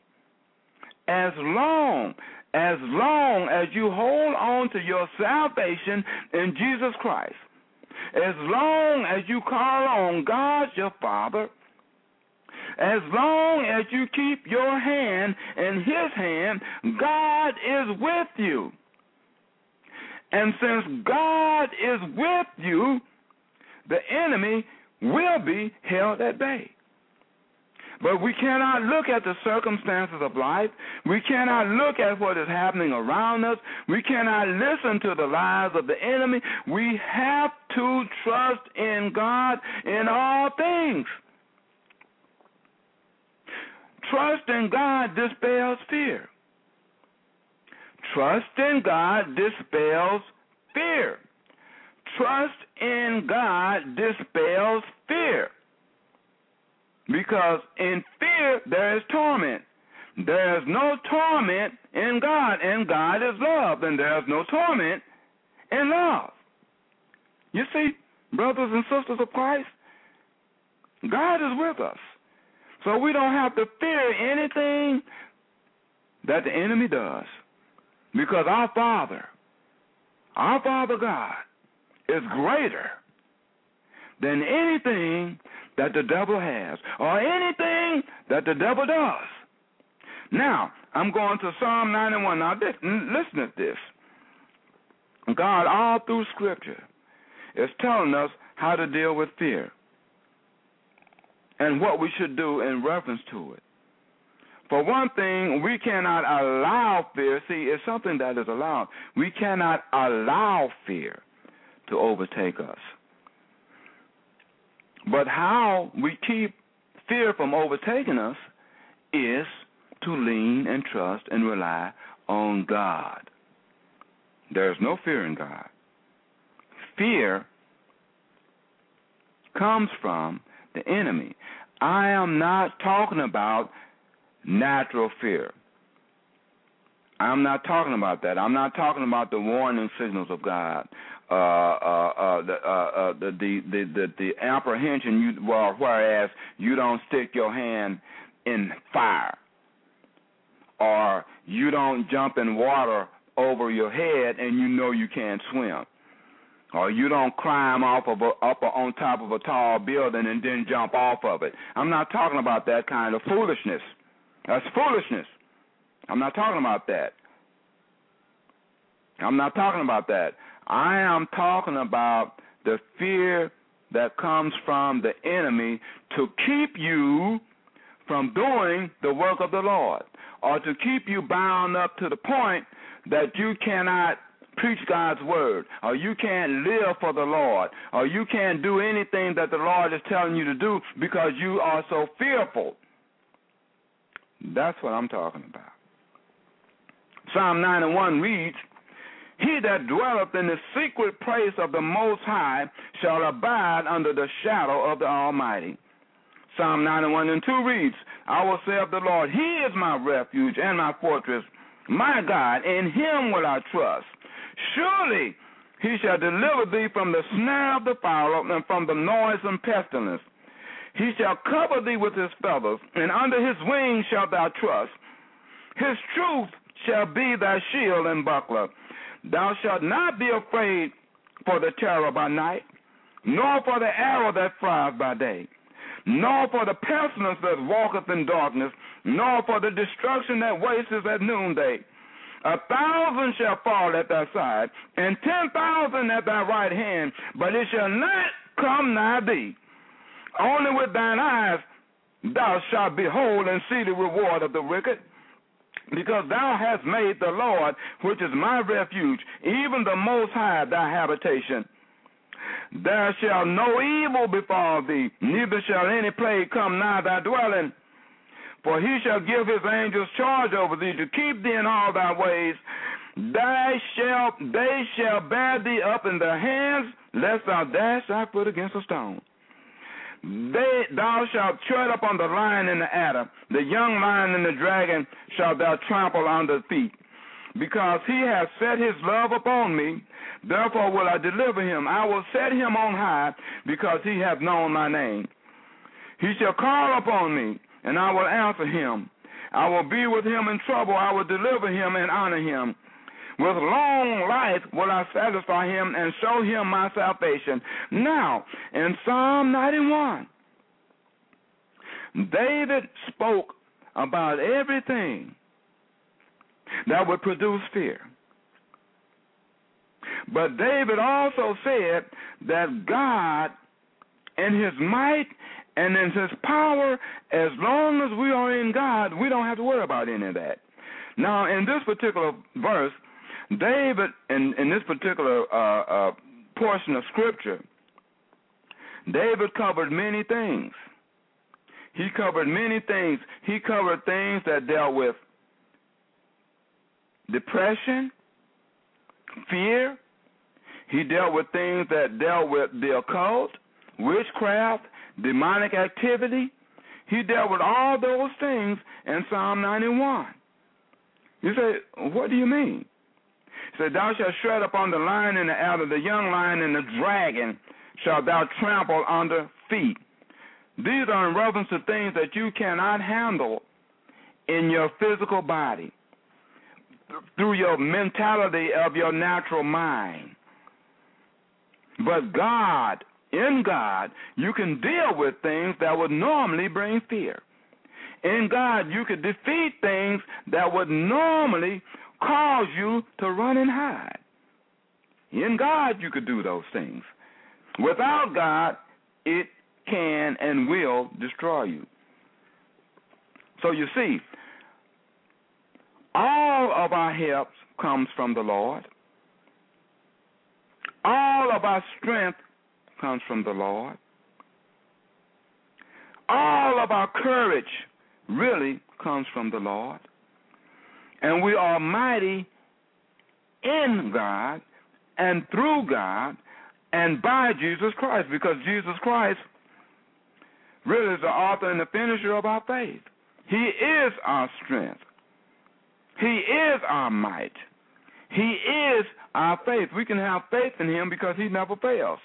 as you hold on to your salvation in Jesus Christ, as long as you call on God your Father, as long as you keep your hand in his hand, God is with you. And since God is with you, the enemy will be held at bay. But we cannot look at the circumstances of life. We cannot look at what is happening around us. We cannot listen to the lies of the enemy. We have to trust in God in all things. Trust in God dispels fear. Trust in God dispels fear. Trust in God dispels fear. Because in fear there is torment. There is no torment in God, and God is love, and there is no torment in love. You see, brothers and sisters of Christ, God is with us. So we don't have to fear anything that the enemy does, because our Father God, is greater than anything that the devil has or anything that the devil does. Now, I'm going to Psalm 91. Now, listen to this. God, all through Scripture, is telling us how to deal with fear and what we should do in reference to it. For one thing, we cannot allow fear. See, it's something that is allowed. We cannot allow fear to overtake us. But how we keep fear from overtaking us is to lean and trust and rely on God. There's no fear in God. Fear comes from the enemy. I am not talking about natural fear. I'm not talking about that. I'm not talking about the warning signals of God, the apprehension. Whereas you don't stick your hand in fire, or you don't jump in water over your head and you know you can't swim, or you don't climb up on top of a tall building and then jump off of it. I'm not talking about that kind of foolishness. That's foolishness. I'm not talking about that. I'm not talking about that. I am talking about the fear that comes from the enemy to keep you from doing the work of the Lord, or to keep you bound up to the point that you cannot preach God's word, or you can't live for the Lord, or you can't do anything that the Lord is telling you to do because you are so fearful. That's what I'm talking about. Psalm 91 reads, He that dwelleth in the secret place of the Most High shall abide under the shadow of the Almighty. Psalm 91:2 reads, I will say of the Lord, He is my refuge and my fortress, my God, in Him will I trust. Surely He shall deliver thee from the snare of the fowler and from the noisome pestilence. He shall cover thee with His feathers, and under His wings shalt thou trust. His truth shall be thy shield and buckler. Thou shalt not be afraid for the terror by night, nor for the arrow that flies by day, nor for the pestilence that walketh in darkness, nor for the destruction that wasteth at noonday. 1,000 shall fall at thy side, and 10,000 at thy right hand, but it shall not come nigh thee. Only with thine eyes thou shalt behold and see the reward of the wicked, because thou hast made the Lord, which is my refuge, even the Most High, thy habitation. There shall no evil befall thee, neither shall any plague come nigh thy dwelling. For he shall give his angels charge over thee to keep thee in all thy ways. They shall bear thee up in their hands, lest thou dash thy foot against a stone. Thou shalt tread upon the lion and the adder, the young lion and the dragon shalt thou trample under feet. Because he hath set his love upon me, therefore will I deliver him. I will set him on high, because he hath known my name. He shall call upon me, and I will answer him. I will be with him in trouble. I will deliver him and honor him. With long life will I satisfy him and show him my salvation. Now, in Psalm 91, David spoke about everything that would produce fear. But David also said that God, in his might and in his power, as long as we are in God, we don't have to worry about any of that. Now, in this particular verse, David, in this particular portion of Scripture, David covered many things. He covered many things. He covered things that dealt with depression, fear. He dealt with things that dealt with the occult, witchcraft, demonic activity. He dealt with all those things in Psalm 91. You say, what do you mean? He said, thou shalt tread upon the lion and the adder, the young lion and the dragon shalt thou trample under feet. These are in reference to things that you cannot handle in your physical body, through your mentality of your natural mind. But God, in God, you can deal with things that would normally bring fear. In God, you could defeat things that would normally cause you to run and hide. In God, you could do those things. Without God, it can and will destroy you. So you see, all of our help comes from the Lord. All of our strength comes from the Lord. All of our courage really comes from the Lord. And we are mighty in God and through God and by Jesus Christ, because Jesus Christ really is the author and the finisher of our faith. He is our strength. He is our might. He is our faith. We can have faith in him because he never fails.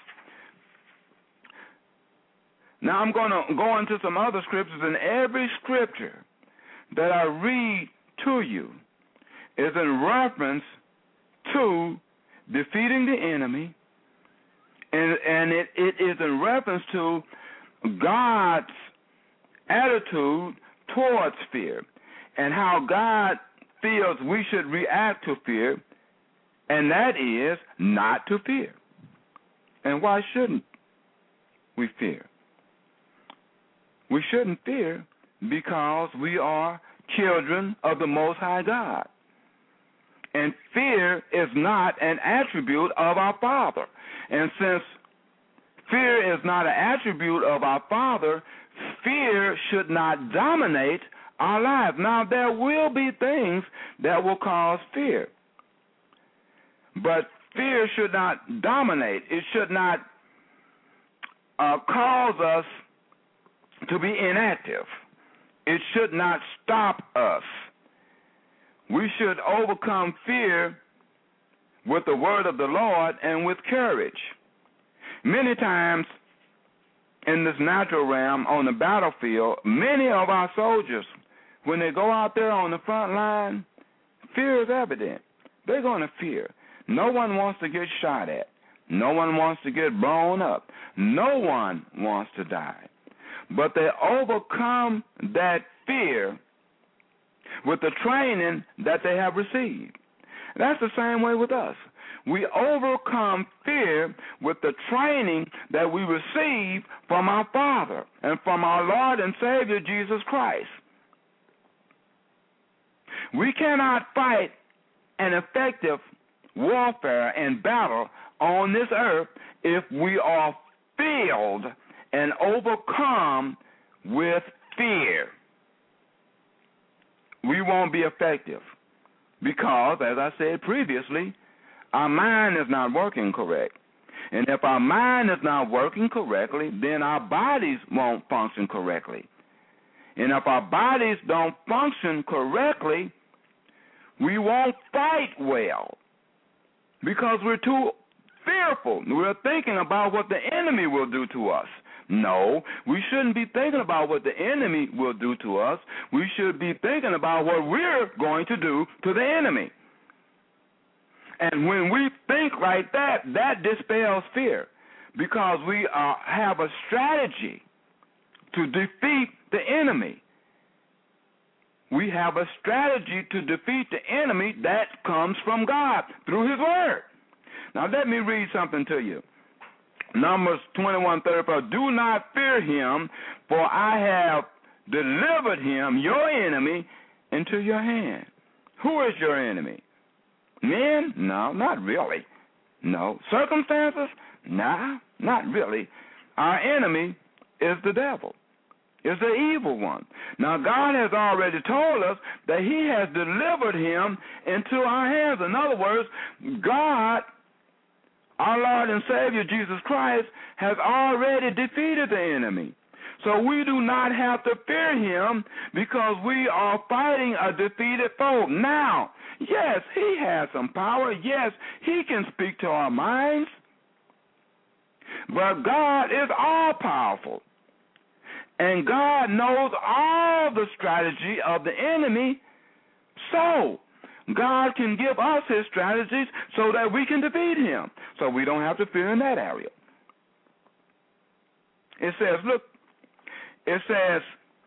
Now I'm going to go into some other scriptures, and every scripture that I read to you is in reference to defeating the enemy, and it is in reference to God's attitude towards fear and how God feels we should react to fear, and that is not to fear. And why shouldn't we fear? We shouldn't fear because we are children of the Most High God. And fear is not an attribute of our Father. And since fear is not an attribute of our Father, fear should not dominate our lives. Now, there will be things that will cause fear, but fear should not dominate. It should not cause us to be inactive. It should not stop us. We should overcome fear with the word of the Lord and with courage. Many times in this natural realm, on the battlefield, many of our soldiers, when they go out there on the front line, fear is evident. They're going to fear. No one wants to get shot at. No one wants to get blown up. No one wants to die. But they overcome that fear with the training that they have received. That's the same way with us. We overcome fear with the training that we receive from our Father and from our Lord and Savior Jesus Christ. We cannot fight an effective warfare and battle on this earth if we are filled and overcome with fear. We won't be effective because, as I said previously, our mind is not working correct. And if our mind is not working correctly, then our bodies won't function correctly. And if our bodies don't function correctly, we won't fight well because we're too fearful. We're thinking about what the enemy will do to us. No, we shouldn't be thinking about what the enemy will do to us. We should be thinking about what we're going to do to the enemy. And when we think like that, that dispels fear because we have a strategy to defeat the enemy. We have a strategy to defeat the enemy that comes from God through His Word. Now, let me read something to you. Numbers 21:34. Do not fear him, for I have delivered him, your enemy, into your hand. Who is your enemy? Men? No, not really. No. Circumstances? Nah, not really. Our enemy is the devil, is the evil one. Now, God has already told us that He has delivered him into our hands. In other words, God, our Lord and Savior Jesus Christ, has already defeated the enemy. So we do not have to fear him because we are fighting a defeated foe. Now, yes, he has some power. Yes, he can speak to our minds. But God is all-powerful. And God knows all the strategy of the enemy. So God can give us his strategies so that we can defeat him. So we don't have to fear in that area. It says, look, it says,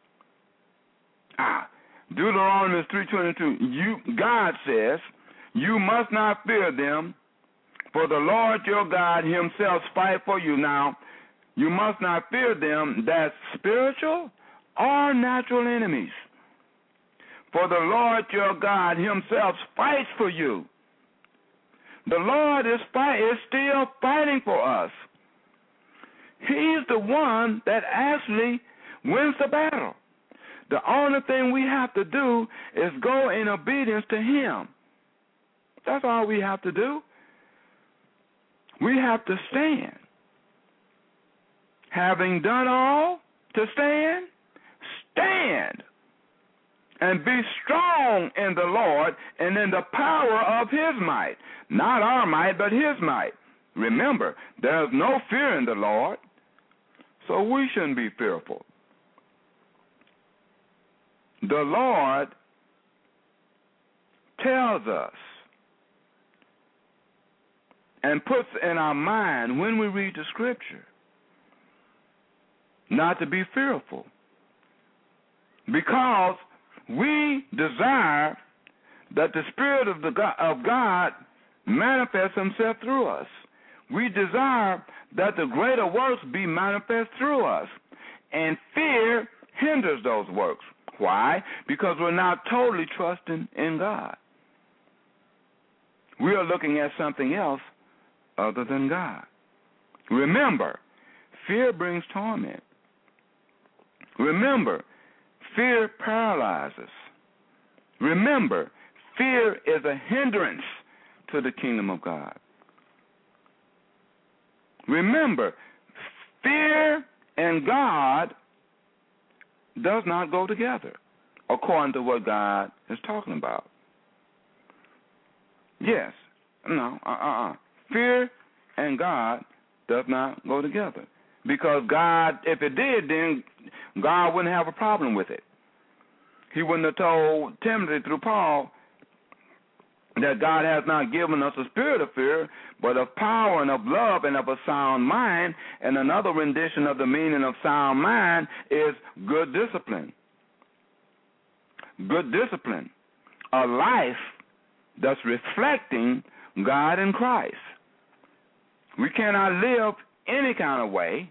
Deuteronomy 3:22, God says, you must not fear them, for the Lord your God himself fight for you. Now, you must not fear them, that's spiritual or natural enemies. For the Lord your God himself fights for you. The Lord is still fighting for us. He's the one that actually wins the battle. The only thing we have to do is go in obedience to him. That's all we have to do. We have to stand. Having done all to stand, stand. And be strong in the Lord and in the power of his might. Not our might, but his might. Remember, there is no fear in the Lord, so we shouldn't be fearful. The Lord tells us and puts in our mind when we read the Scripture not to be fearful, because we desire that the Spirit of God manifests himself through us. We desire that the greater works be manifest through us, and fear hinders those works. Why? Because we're not totally trusting in God. We are looking at something else other than God. Remember, fear brings torment. Remember, fear paralyzes. Remember, fear is a hindrance to the kingdom of God. Remember, fear and God does not go together, according to what God is talking about. Yes. No. Fear and God does not go together. Because God, if it did, then God wouldn't have a problem with it. He wouldn't have told Timothy through Paul that God has not given us a spirit of fear, but of power and of love and of a sound mind. And another rendition of the meaning of sound mind is good discipline. Good discipline. A life that's reflecting God in Christ. We cannot live any kind of way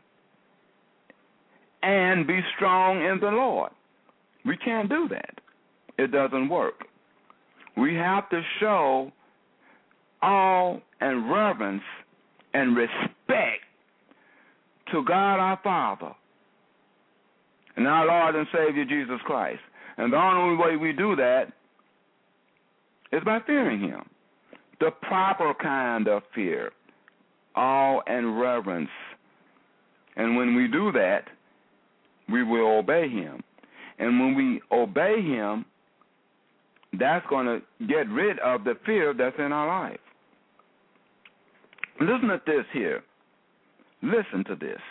and be strong in the Lord. We can't do that. It doesn't work. We have to show awe and reverence and respect to God our Father and our Lord and Savior Jesus Christ. And the only way we do that is by fearing Him. The proper kind of fear, awe and reverence. And when we do that, we will obey Him. And when we obey Him, that's going to get rid of the fear that's in our life. Listen to this here. Listen to this.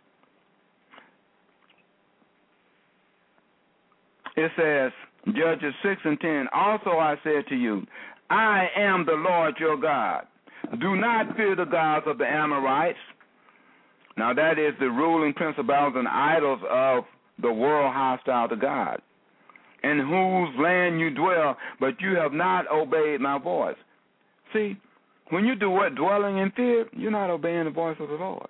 It says, Judges 6:10, also I said to you, I am the Lord your God. Do not fear the gods of the Amorites. Now that is the ruling principles and idols of the world hostile to God, in whose land you dwell, but you have not obeyed my voice. See, when you do what? Dwelling in fear, you're not obeying the voice of the Lord.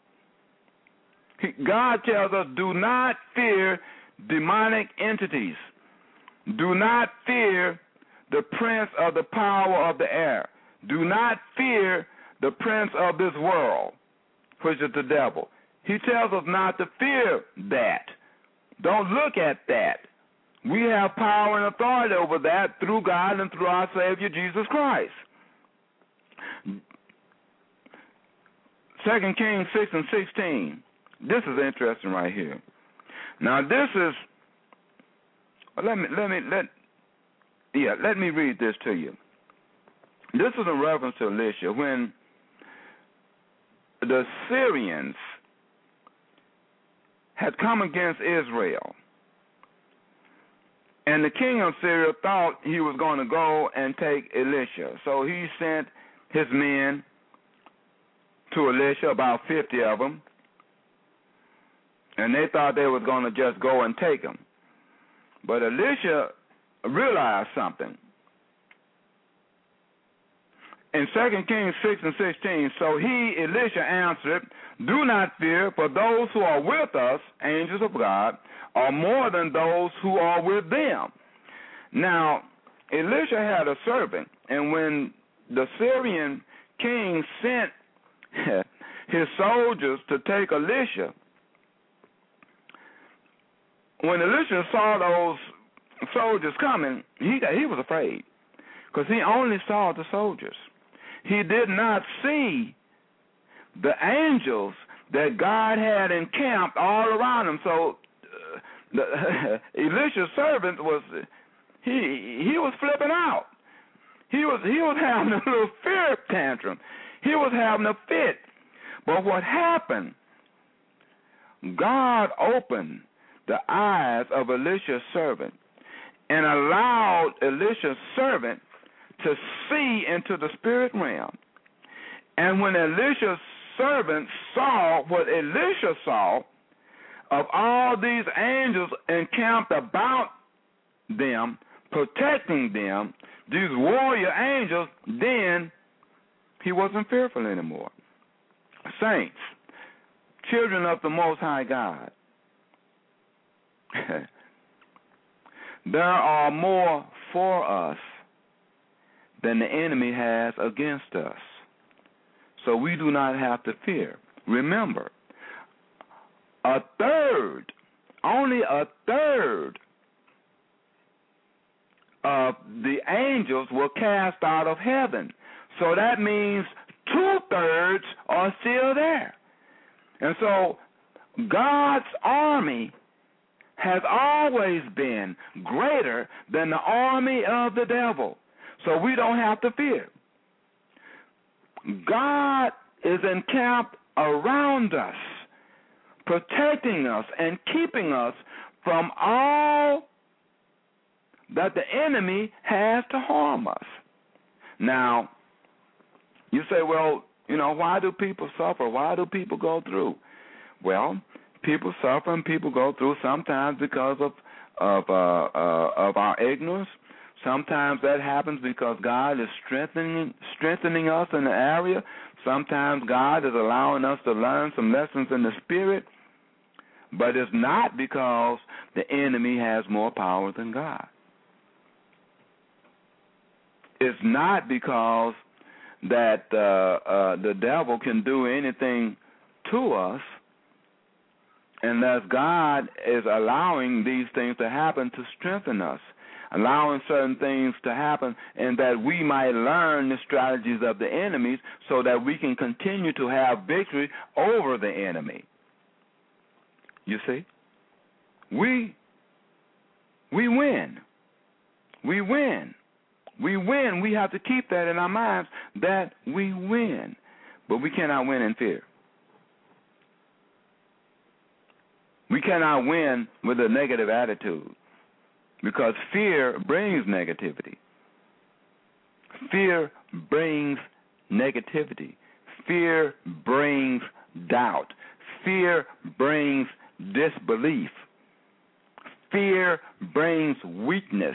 God tells us, do not fear demonic entities. Do not fear the prince of the power of the air. Do not fear the prince of this world, which is the devil. He tells us not to fear that. Don't look at that. We have power and authority over that through God and through our Savior, Jesus Christ. 2 Kings 6:16. This is interesting right here. Now this is, let me read this to you. This is in reference to Elisha. When the Syrians had come against Israel, and the king of Syria thought he was going to go and take Elisha. So he sent his men to Elisha, about 50 of them, and they thought they was going to just go and take him. But Elisha realized something. In 2 Kings 6:16, so he, Elisha, answered, do not fear, for those who are with us, angels of God, are more than those who are with them. Now, Elisha had a servant, and when the Syrian king sent his soldiers to take Elisha, when Elisha saw those soldiers coming, he was afraid, because he only saw the soldiers. He did not see the angels that God had encamped all around him. So Elisha's servant was he was flipping out. He was having a little fear tantrum. He was having a fit. But what happened? God opened the eyes of Elisha's servant and allowed Elisha's servant to see into the spirit realm. And when Elisha's servant saw what Elisha saw, of all these angels encamped about them, protecting them, these warrior angels, then he wasn't fearful anymore. Saints, children of the Most High God, there are more for us than the enemy has against us. So we do not have to fear. Remember, only a third of the angels were cast out of heaven. So that means 2/3 are still there. And so God's army has always been greater than the army of the devil. So we don't have to fear. God is encamped around us, protecting us and keeping us from all that the enemy has to harm us. Now, you say, well, why do people suffer? Why do people go through? Well, people suffer and people go through sometimes because of our ignorance. Sometimes that happens because God is strengthening us in the area. Sometimes God is allowing us to learn some lessons in the Spirit. But it's not because the enemy has more power than God. It's not because that the devil can do anything to us unless God is allowing these things to happen to strengthen us, allowing certain things to happen, and that we might learn the strategies of the enemies so that we can continue to have victory over the enemy. You see? We win. We win. We win. We have to keep that in our minds, that we win. But we cannot win in fear. We cannot win with a negative attitude, because fear brings negativity. Fear brings negativity. Fear brings doubt. Fear brings disbelief. Fear brings weakness.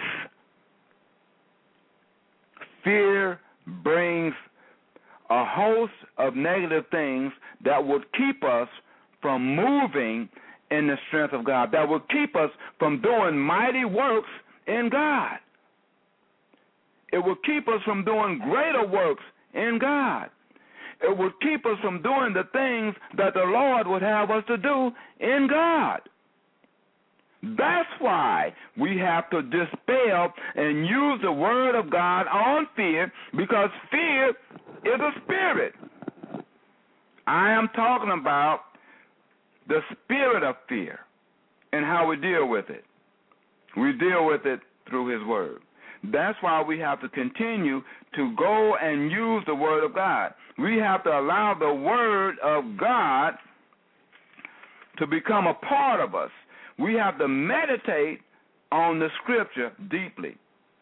Fear brings a host of negative things that would keep us from moving in the strength of God, that would keep us from doing mighty works in God. It will keep us from doing greater works in God. It will keep us from doing the things that the Lord would have us to do in God. That's why we have to dispel and use the word of God on fear, because fear is a spirit. I am talking about the spirit of fear and how we deal with it. We deal with it through his word. That's why we have to continue to go and use the word of God. We have to allow the word of God to become a part of us. We have to meditate on the scripture deeply.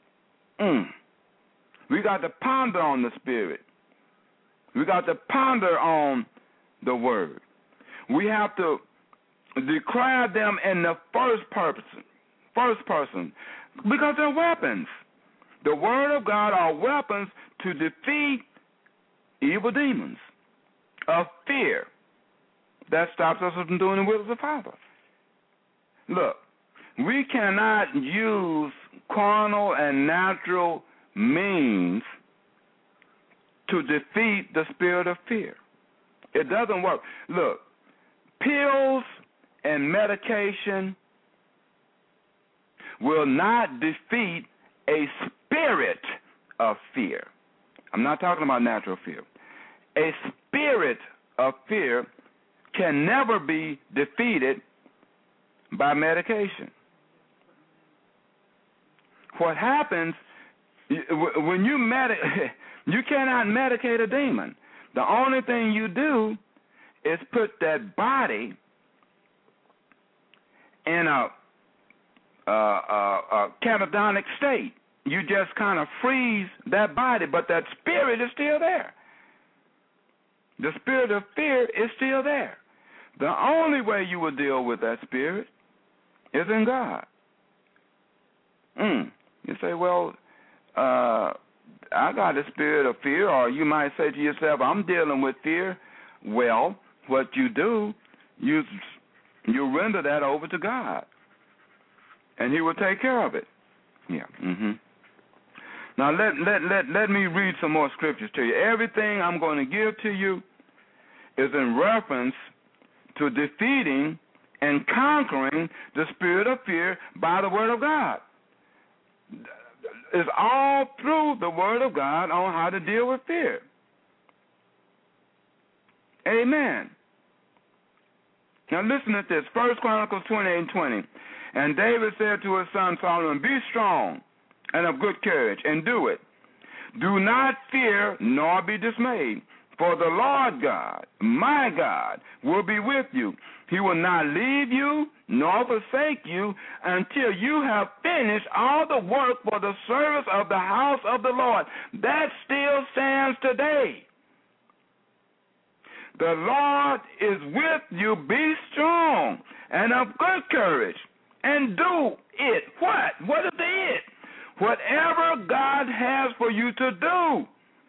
We got to ponder on the spirit. We got to ponder on the word. We have to declare them in the first person, because they're weapons. The word of God are weapons to defeat evil demons of fear that stops us from doing the will of the Father. Look, we cannot use carnal and natural means to defeat the spirit of fear. It doesn't work. Look, pills and medication will not defeat a spirit of fear. I'm not talking about natural fear. A spirit of fear can never be defeated by medication. What happens when you cannot medicate a demon. The only thing you do is put that body in a catatonic state. You just kind of freeze that body, but that spirit is still there. The spirit of fear is still there. The only way you will deal with that spirit is in God. You say, well, I got a spirit of fear, or you might say to yourself, I'm dealing with fear. Well, what you do, you render that over to God, and he will take care of it. Yeah. Now, let me read some more scriptures to you. Everything I'm going to give to you is in reference to defeating and conquering the spirit of fear by the word of God. It's all through the word of God on how to deal with fear. Amen. Now listen to this. 1 Chronicles 28:20. And David said to his son Solomon, be strong and of good courage, and do it. Do not fear nor be dismayed, For the Lord God, my God, will be with you. He will not leave you nor forsake you until you have finished all the work for the service of the house of the Lord. That still stands today. The Lord is with you. Be strong and of good courage, and do it. What? What is the it? Whatever God has for you to do.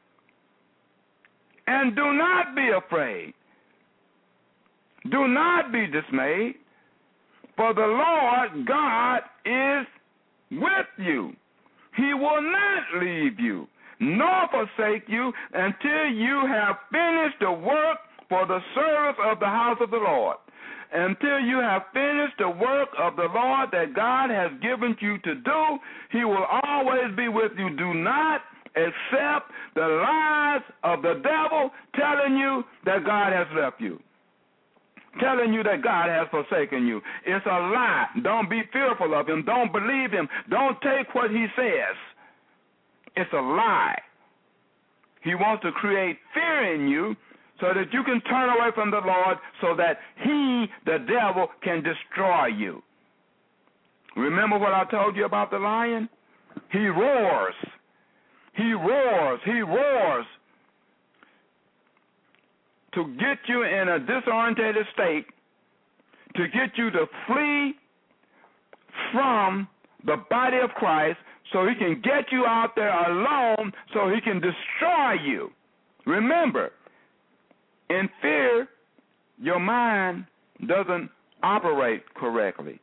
And do not be afraid. Do not be dismayed, for the Lord God is with you. He will not leave you, nor forsake you until you have finished the work for the service of the house of the Lord. Until you have finished the work of the Lord that God has given you to do, He will always be with you. Do not accept the lies of the devil telling you that God has left you, telling you that God has forsaken you. It's a lie. Don't be fearful of him. Don't believe him. Don't take what he says. It's a lie. He wants to create fear in you so that you can turn away from the Lord, so that he, the devil, can destroy you. Remember what I told you about the lion? He roars. He roars. He roars to get you in a disorientated state, to get you to flee from the body of Christ, so he can get you out there alone, so he can destroy you. Remember, in fear, your mind doesn't operate correctly.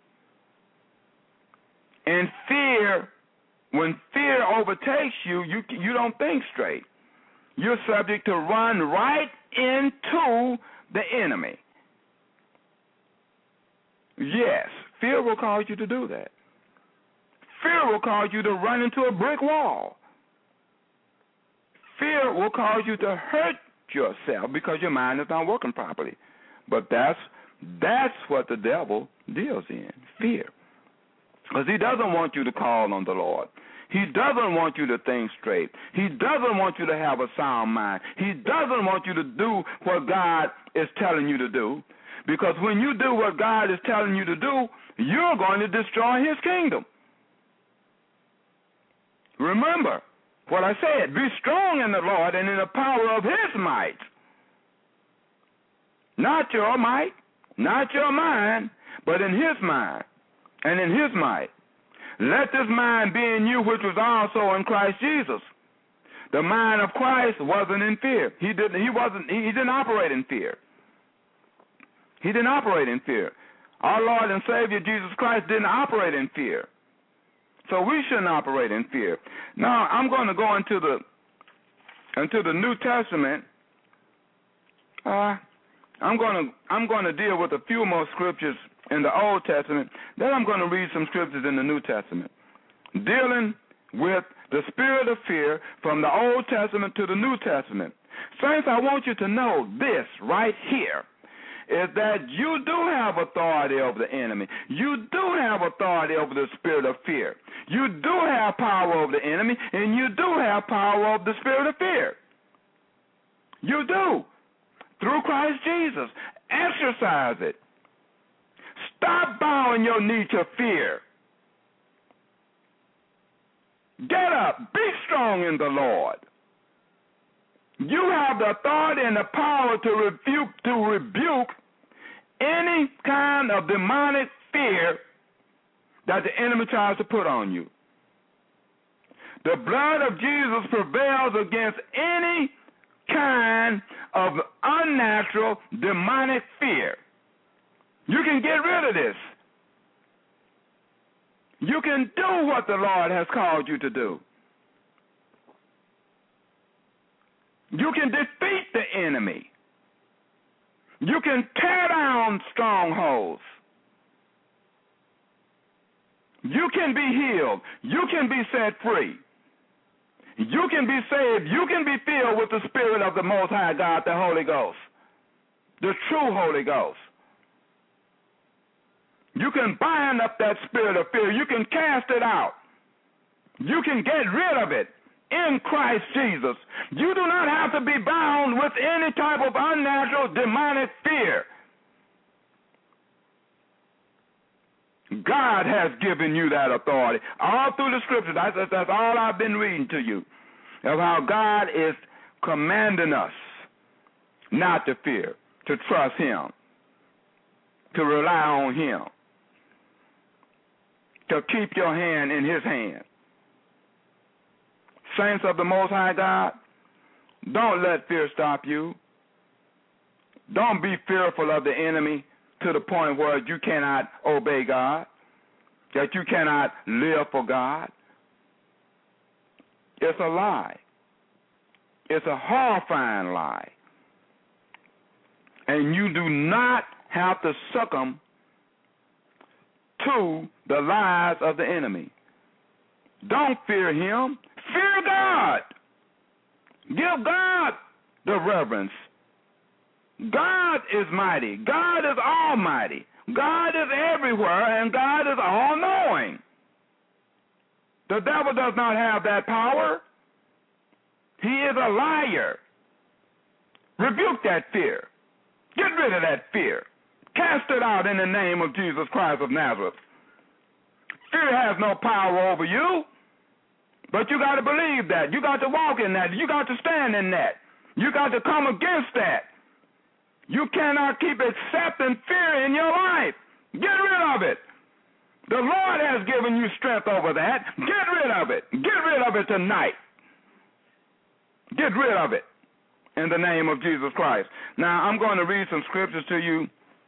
In fear, when fear overtakes you, you don't think straight. You're subject to run right into the enemy. Yes, fear will cause you to do that. Fear will cause you to run into a brick wall. Fear will cause you to hurt yourself because your mind is not working properly. But that's what the devil deals in, fear. Because he doesn't want you to call on the Lord. He doesn't want you to think straight. He doesn't want you to have a sound mind. He doesn't want you to do what God is telling you to do. Because when you do what God is telling you to do, you're going to destroy his kingdom. Remember what I said. Be strong in the Lord and in the power of his might. Not your might, not your mind, but in his mind and in his might. Let this mind be in you, which was also in Christ Jesus. The mind of Christ wasn't in fear. He didn't operate in fear. He didn't operate in fear. Our Lord and Savior Jesus Christ didn't operate in fear. So we shouldn't operate in fear. Now I'm going to go into the New Testament. I'm going to deal with a few more scriptures in the Old Testament. Then I'm going to read some scriptures in the New Testament, dealing with the spirit of fear from the Old Testament to the New Testament. Saints, I want you to know this right here, is that you do have authority over the enemy. You do have authority over the spirit of fear. You do have power over the enemy, and you do have power over the spirit of fear. You do. Through Christ Jesus. Exercise it. Stop bowing your knee to fear. Get up. Be strong in the Lord. You have the authority and the power to rebuke any kind of demonic fear that the enemy tries to put on you. The blood of Jesus prevails against any kind of unnatural demonic fear. You can get rid of this. You can do what the Lord has called you to do. You can defeat the enemy. You can tear down strongholds. You can be healed. You can be set free. You can be saved. You can be filled with the Spirit of the Most High God, the Holy Ghost, the true Holy Ghost. You can bind up that spirit of fear. You can cast it out. You can get rid of it in Christ Jesus. You do not have to be bound with any type of unnatural demonic fear. God has given you that authority. All through the scriptures, that's all I've been reading to you, of how God is commanding us not to fear, to trust him, to rely on him, to keep your hand in his hand. Saints of the Most High God, don't let fear stop you. Don't be fearful of the enemy to the point where you cannot obey God, that you cannot live for God. It's a lie. It's a horrifying lie. And you do not have to succumb to the lies of the enemy. Don't fear him. Fear God. Give God the reverence. God is mighty. God is almighty. God is everywhere, and God is all-knowing. The devil does not have that power. He is a liar. Rebuke that fear. Get rid of that fear. Cast it out in the name of Jesus Christ of Nazareth. Fear has no power over you, but you got to believe that. You got to walk in that. You got to stand in that. You got to come against that. You cannot keep accepting fear in your life. Get rid of it. The Lord has given you strength over that. Get rid of it. Get rid of it tonight. Get rid of it in the name of Jesus Christ. Now, I'm going to read some scriptures to you,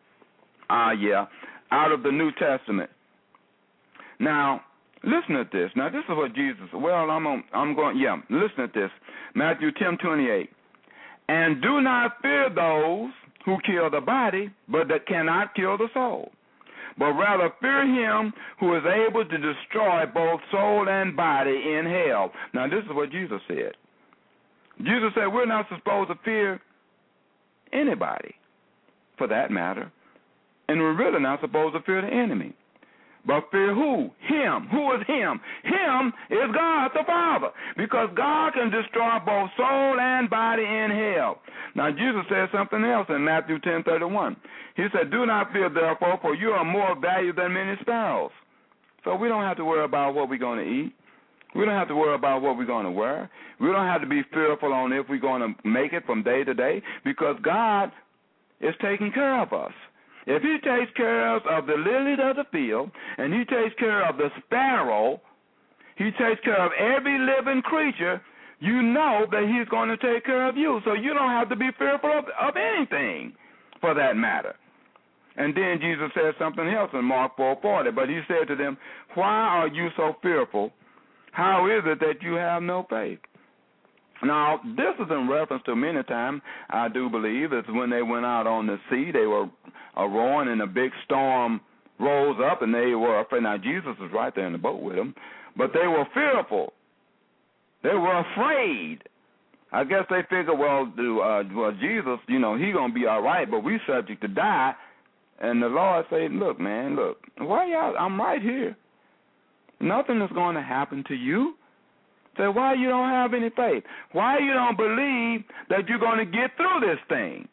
out of the New Testament. Now, listen to this. Now, this is what Jesus, listen to this. Matthew 10:28. And do not fear those who kill the body, but that cannot kill the soul. But rather fear him who is able to destroy both soul and body in hell. Now, this is what Jesus said. Jesus said we're not supposed to fear anybody, for that matter. And we're really not supposed to fear the enemy. But fear who? Him. Who is him? Him is God the Father, because God can destroy both soul and body in hell. Now, Jesus said something else in Matthew 10:31. He said, do not fear, therefore, for you are more valuable than many sparrows. So we don't have to worry about what we're going to eat. We don't have to worry about what we're going to wear. We don't have to be fearful on if we're going to make it from day to day, because God is taking care of us. If he takes care of the lilies of the field, and he takes care of the sparrow, he takes care of every living creature, you know that he's going to take care of you. So you don't have to be fearful of anything, for that matter. And then Jesus said something else in Mark 4:40. But he said to them, why are you so fearful? How is it that you have no faith? Now, this is in reference to many times, I do believe, it's when they went out on the sea, they were rowing and a big storm rose up and they were afraid. Now, Jesus was right there in the boat with them, but they were fearful. They were afraid. I guess they figured, Jesus, he going to be all right, but we subject to die. And the Lord said, look, why y'all, I'm right here. Nothing is going to happen to you. Say, why you don't have any faith? Why you don't believe that you're going to get through this thing?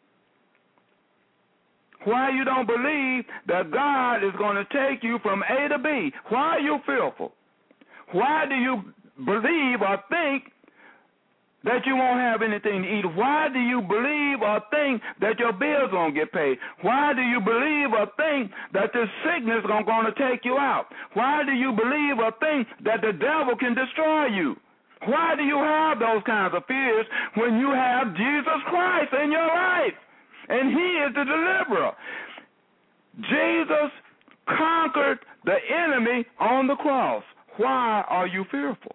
Why you don't believe that God is going to take you from A to B? Why are you fearful? Why do you believe or think that you won't have anything to eat? Why do you believe or think that your bills won't get paid? Why do you believe or think that this sickness is going to take you out? Why do you believe or think that the devil can destroy you? Why do you have those kinds of fears when you have Jesus Christ in your life? And he is the deliverer. Jesus conquered the enemy on the cross. Why are you fearful?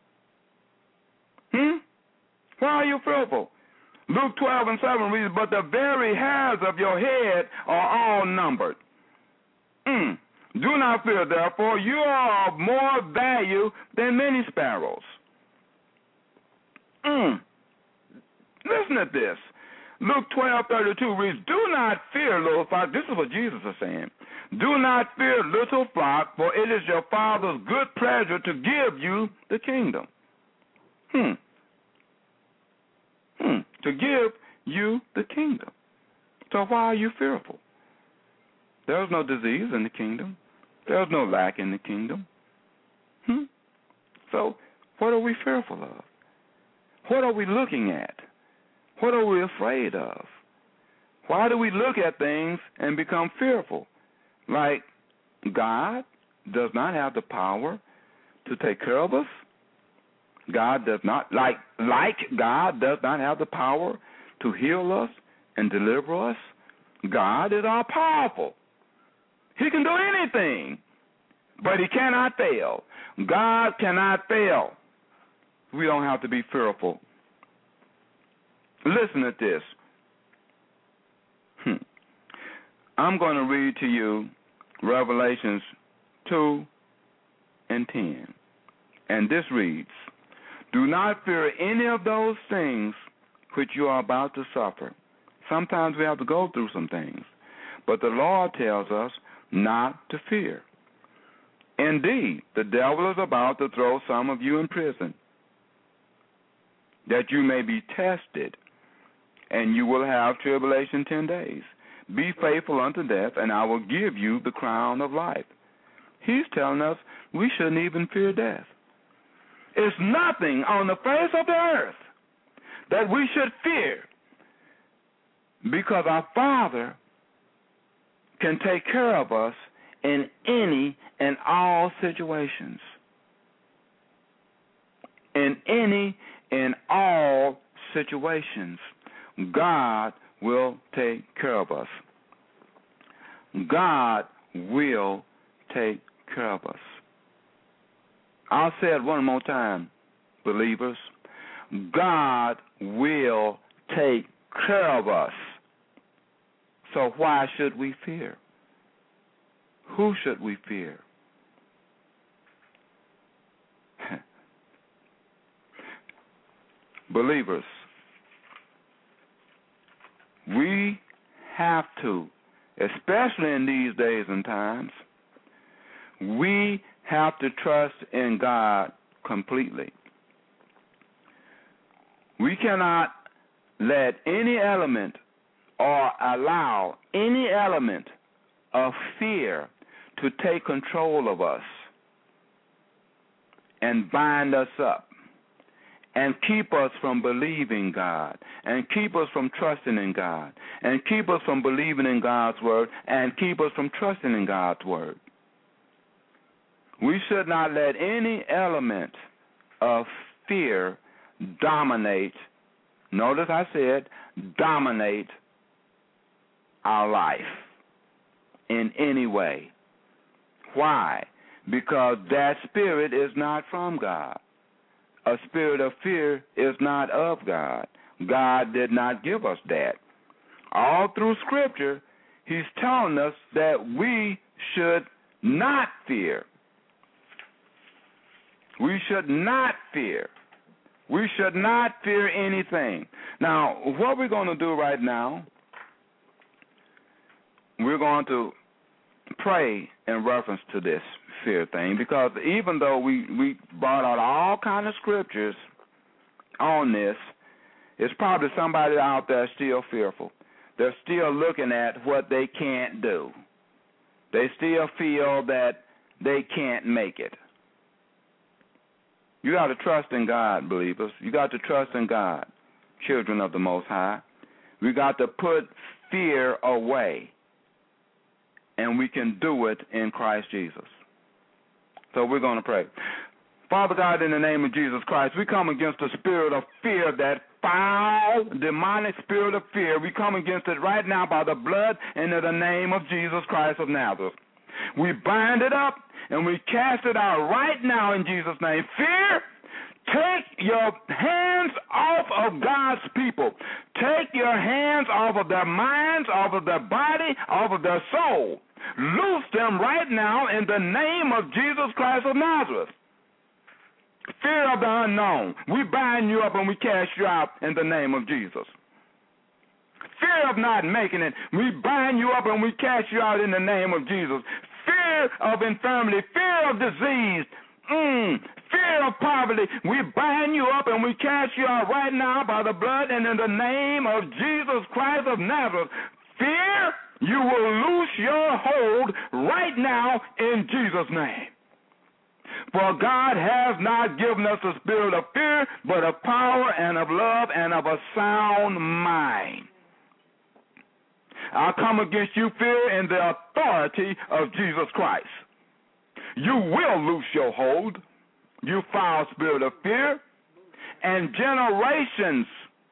Why are you fearful? Luke 12:7 reads, but the very hairs of your head are all numbered. Do not fear, therefore, you are of more value than many sparrows. Listen at this. Luke 12:32 reads, do not fear, little flock. This is what Jesus is saying. Do not fear, little flock, for it is your Father's good pleasure to give you the kingdom. To give you the kingdom. So why are you fearful? There's no disease in the kingdom. There's no lack in the kingdom. So what are we fearful of? What are we looking at? What are we afraid of? Why do we look at things and become fearful? Like God does not have the power to take care of us. God does not, like God does not have the power to heal us and deliver us. God is all powerful. He can do anything, but he cannot fail. God cannot fail. We don't have to be fearful. Listen to this. I'm going to read to you Revelations 2:10. And this reads, "Do not fear any of those things which you are about to suffer." Sometimes we have to go through some things, but the Lord tells us not to fear. "Indeed, the devil is about to throw some of you in prison, that you may be tested, and you will have tribulation 10 days. Be faithful unto death, and I will give you the crown of life." He's telling us we shouldn't even fear death. It's nothing on the face of the earth that we should fear, because our Father can take care of us in any and all situations. In any and all situations, God will take care of us. God will take care of us. I'll say it one more time, believers. God will take care of us. So why should we fear? Who should we fear? Believers, we have to, especially in these days and times, we have to trust in God completely. We cannot let any element or allow any element of fear to take control of us and bind us up and keep us from believing God and keep us from trusting in God and keep us from believing in God's word and keep us from trusting in God's word. We should not let any element of fear dominate, notice I said dominate our life in any way. Why? Because that spirit is not from God. A spirit of fear is not of God. God did not give us that. All through Scripture, he's telling us that we should not fear. We should not fear. We should not fear anything. Now, what we're going to do right now, we're going to pray in reference to this fear thing, because even though we brought out all kind of scriptures on this, it's probably somebody out there still fearful. They're still looking at what they can't do. They still feel that they can't make it. You got to trust in God, believers. You got to trust in God, children of the Most High. We got to put fear away, and we can do it in Christ Jesus. So we're going to pray. Father God, in the name of Jesus Christ, we come against the spirit of fear, that foul, demonic spirit of fear. We come against it right now by the blood and in the name of Jesus Christ of Nazareth. We bind it up and we cast it out right now in Jesus' name. Fear, take your hands off of God's people. Take your hands off of their minds, off of their body, off of their soul. Loose them right now in the name of Jesus Christ of Nazareth. Fear of the unknown, we bind you up and we cast you out in the name of Jesus. Fear of not making it, we bind you up and we cast you out in the name of Jesus. Fear of infirmity, fear of disease, Fear of poverty, we bind you up and we cast you out right now by the blood and in the name of Jesus Christ of Nazareth. Fear, you will loose your hold right now in Jesus' name. For God has not given us a spirit of fear, but of power and of love and of a sound mind. I come against you, fear, in the authority of Jesus Christ. You will loose your hold, you foul spirit of fear, and generations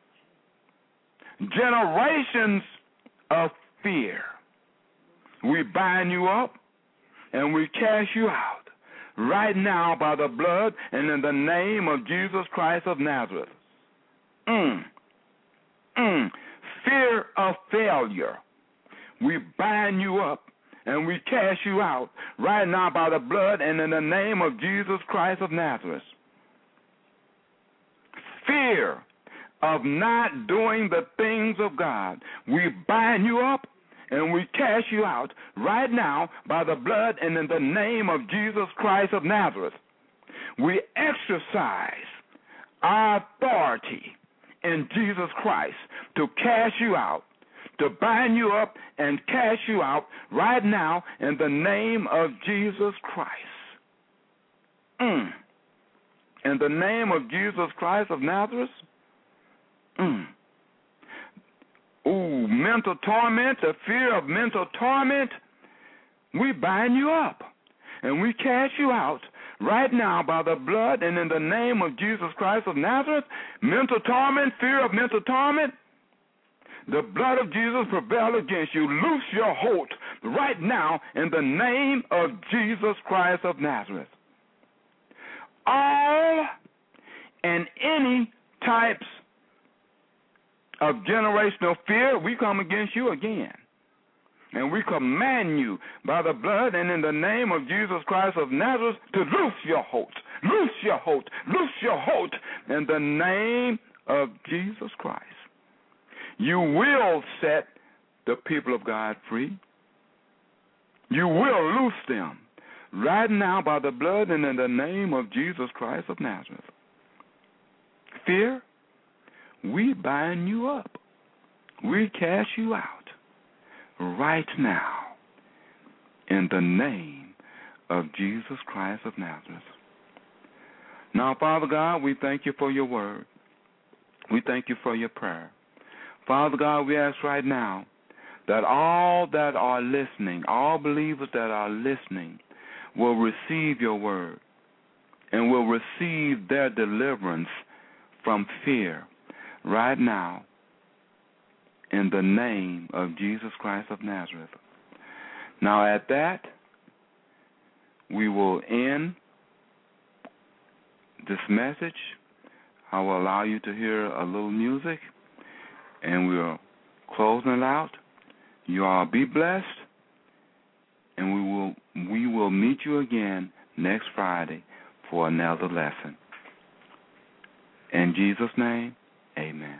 of fear. We bind you up and we cast you out right now by the blood and in the name of Jesus Christ of Nazareth. Fear of failure. We bind you up and we cast you out right now by the blood and in the name of Jesus Christ of Nazareth. Fear of not doing the things of God. We bind you up and we cast you out right now by the blood and in the name of Jesus Christ of Nazareth. We exercise our authority in Jesus Christ to cast you out, to bind you up and cast you out right now in the name of Jesus Christ. In the name of Jesus Christ of Nazareth. Mental torment, the fear of mental torment, we bind you up and we cast you out right now by the blood and in the name of Jesus Christ of Nazareth. Mental torment, fear of mental torment, the blood of Jesus prevail against you. Loose your hold right now in the name of Jesus Christ of Nazareth. All and any types of generational fear, we come against you again. And we command you by the blood and in the name of Jesus Christ of Nazareth to loose your hold. Loose your hold. Loose your hold in the name of Jesus Christ. You will set the people of God free. You will loose them right now by the blood and in the name of Jesus Christ of Nazareth. Fear, we bind you up. We cast you out right now in the name of Jesus Christ of Nazareth. Now, Father God, we thank you for your word. We thank you for your prayer. Father God, we ask right now that all that are listening, all believers that are listening, will receive your word and will receive their deliverance from fear right now in the name of Jesus Christ of Nazareth. Now at that, we will end this message. I will allow you to hear a little music, and we'll close it out. You all be blessed, and we will meet you again next Friday for another lesson. In Jesus' name, amen.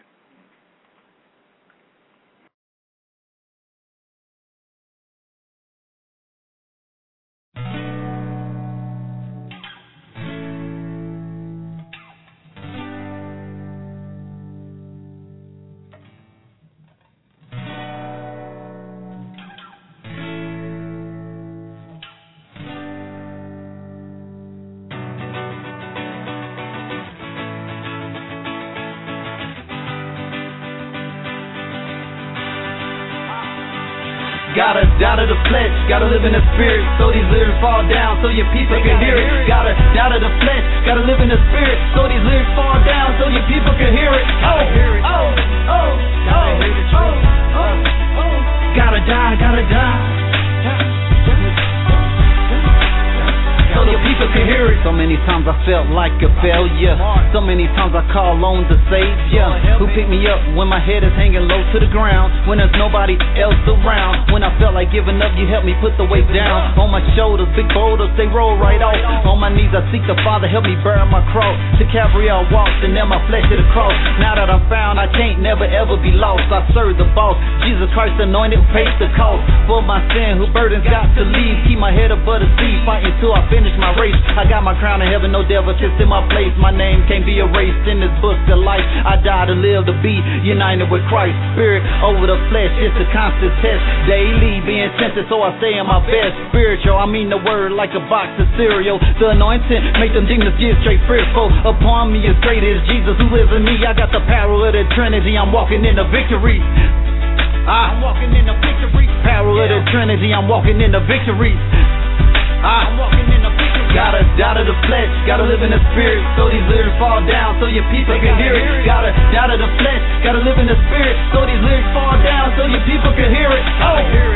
Gotta die to the flesh, gotta live in the spirit, so these lyrics fall down, so your people can hear it. Gotta die to the flesh, gotta live in the spirit, so these lyrics fall down, so your people can hear it. Gotta die, so the people can hear it. So many times I felt like a failure. So many times I call on the Savior, who picked me up when my head is hanging low to the ground, when there's nobody else around. When I felt like giving up, you helped me put the weight down. On my shoulders, big boulders, they roll right off. On my knees, I seek the Father, help me bear my cross. To Calvary I walked, and then my flesh to the cross. Now that I'm found, I can't never ever be lost. I serve the boss, Jesus Christ anointed, pays the cost for my sin, who burdens got to leave. Keep my head above the sea, fighting till I finish finish my race. I got my crown in heaven, no devil sits in my place. My name can't be erased in this book of life. I die to live, to be united with Christ. Spirit over the flesh, it's a constant test. Daily being tempted, so I stay in my best. Spiritual, I mean the word like a box of cereal. The anointing make them demons get straight fearful. Upon me is great is Jesus who lives in me. I got the power of the Trinity, I'm walking in the victory. I'm walking in the victory. Power of the Trinity, I'm walking in the victory. I'm walking in the victory. Gotta die to the flesh, gotta live in the spirit, so these lyrics fall down, so your people can hear it. Gotta die to the flesh, gotta live in the spirit, so these lyrics fall down, so your people can hear it. Oh.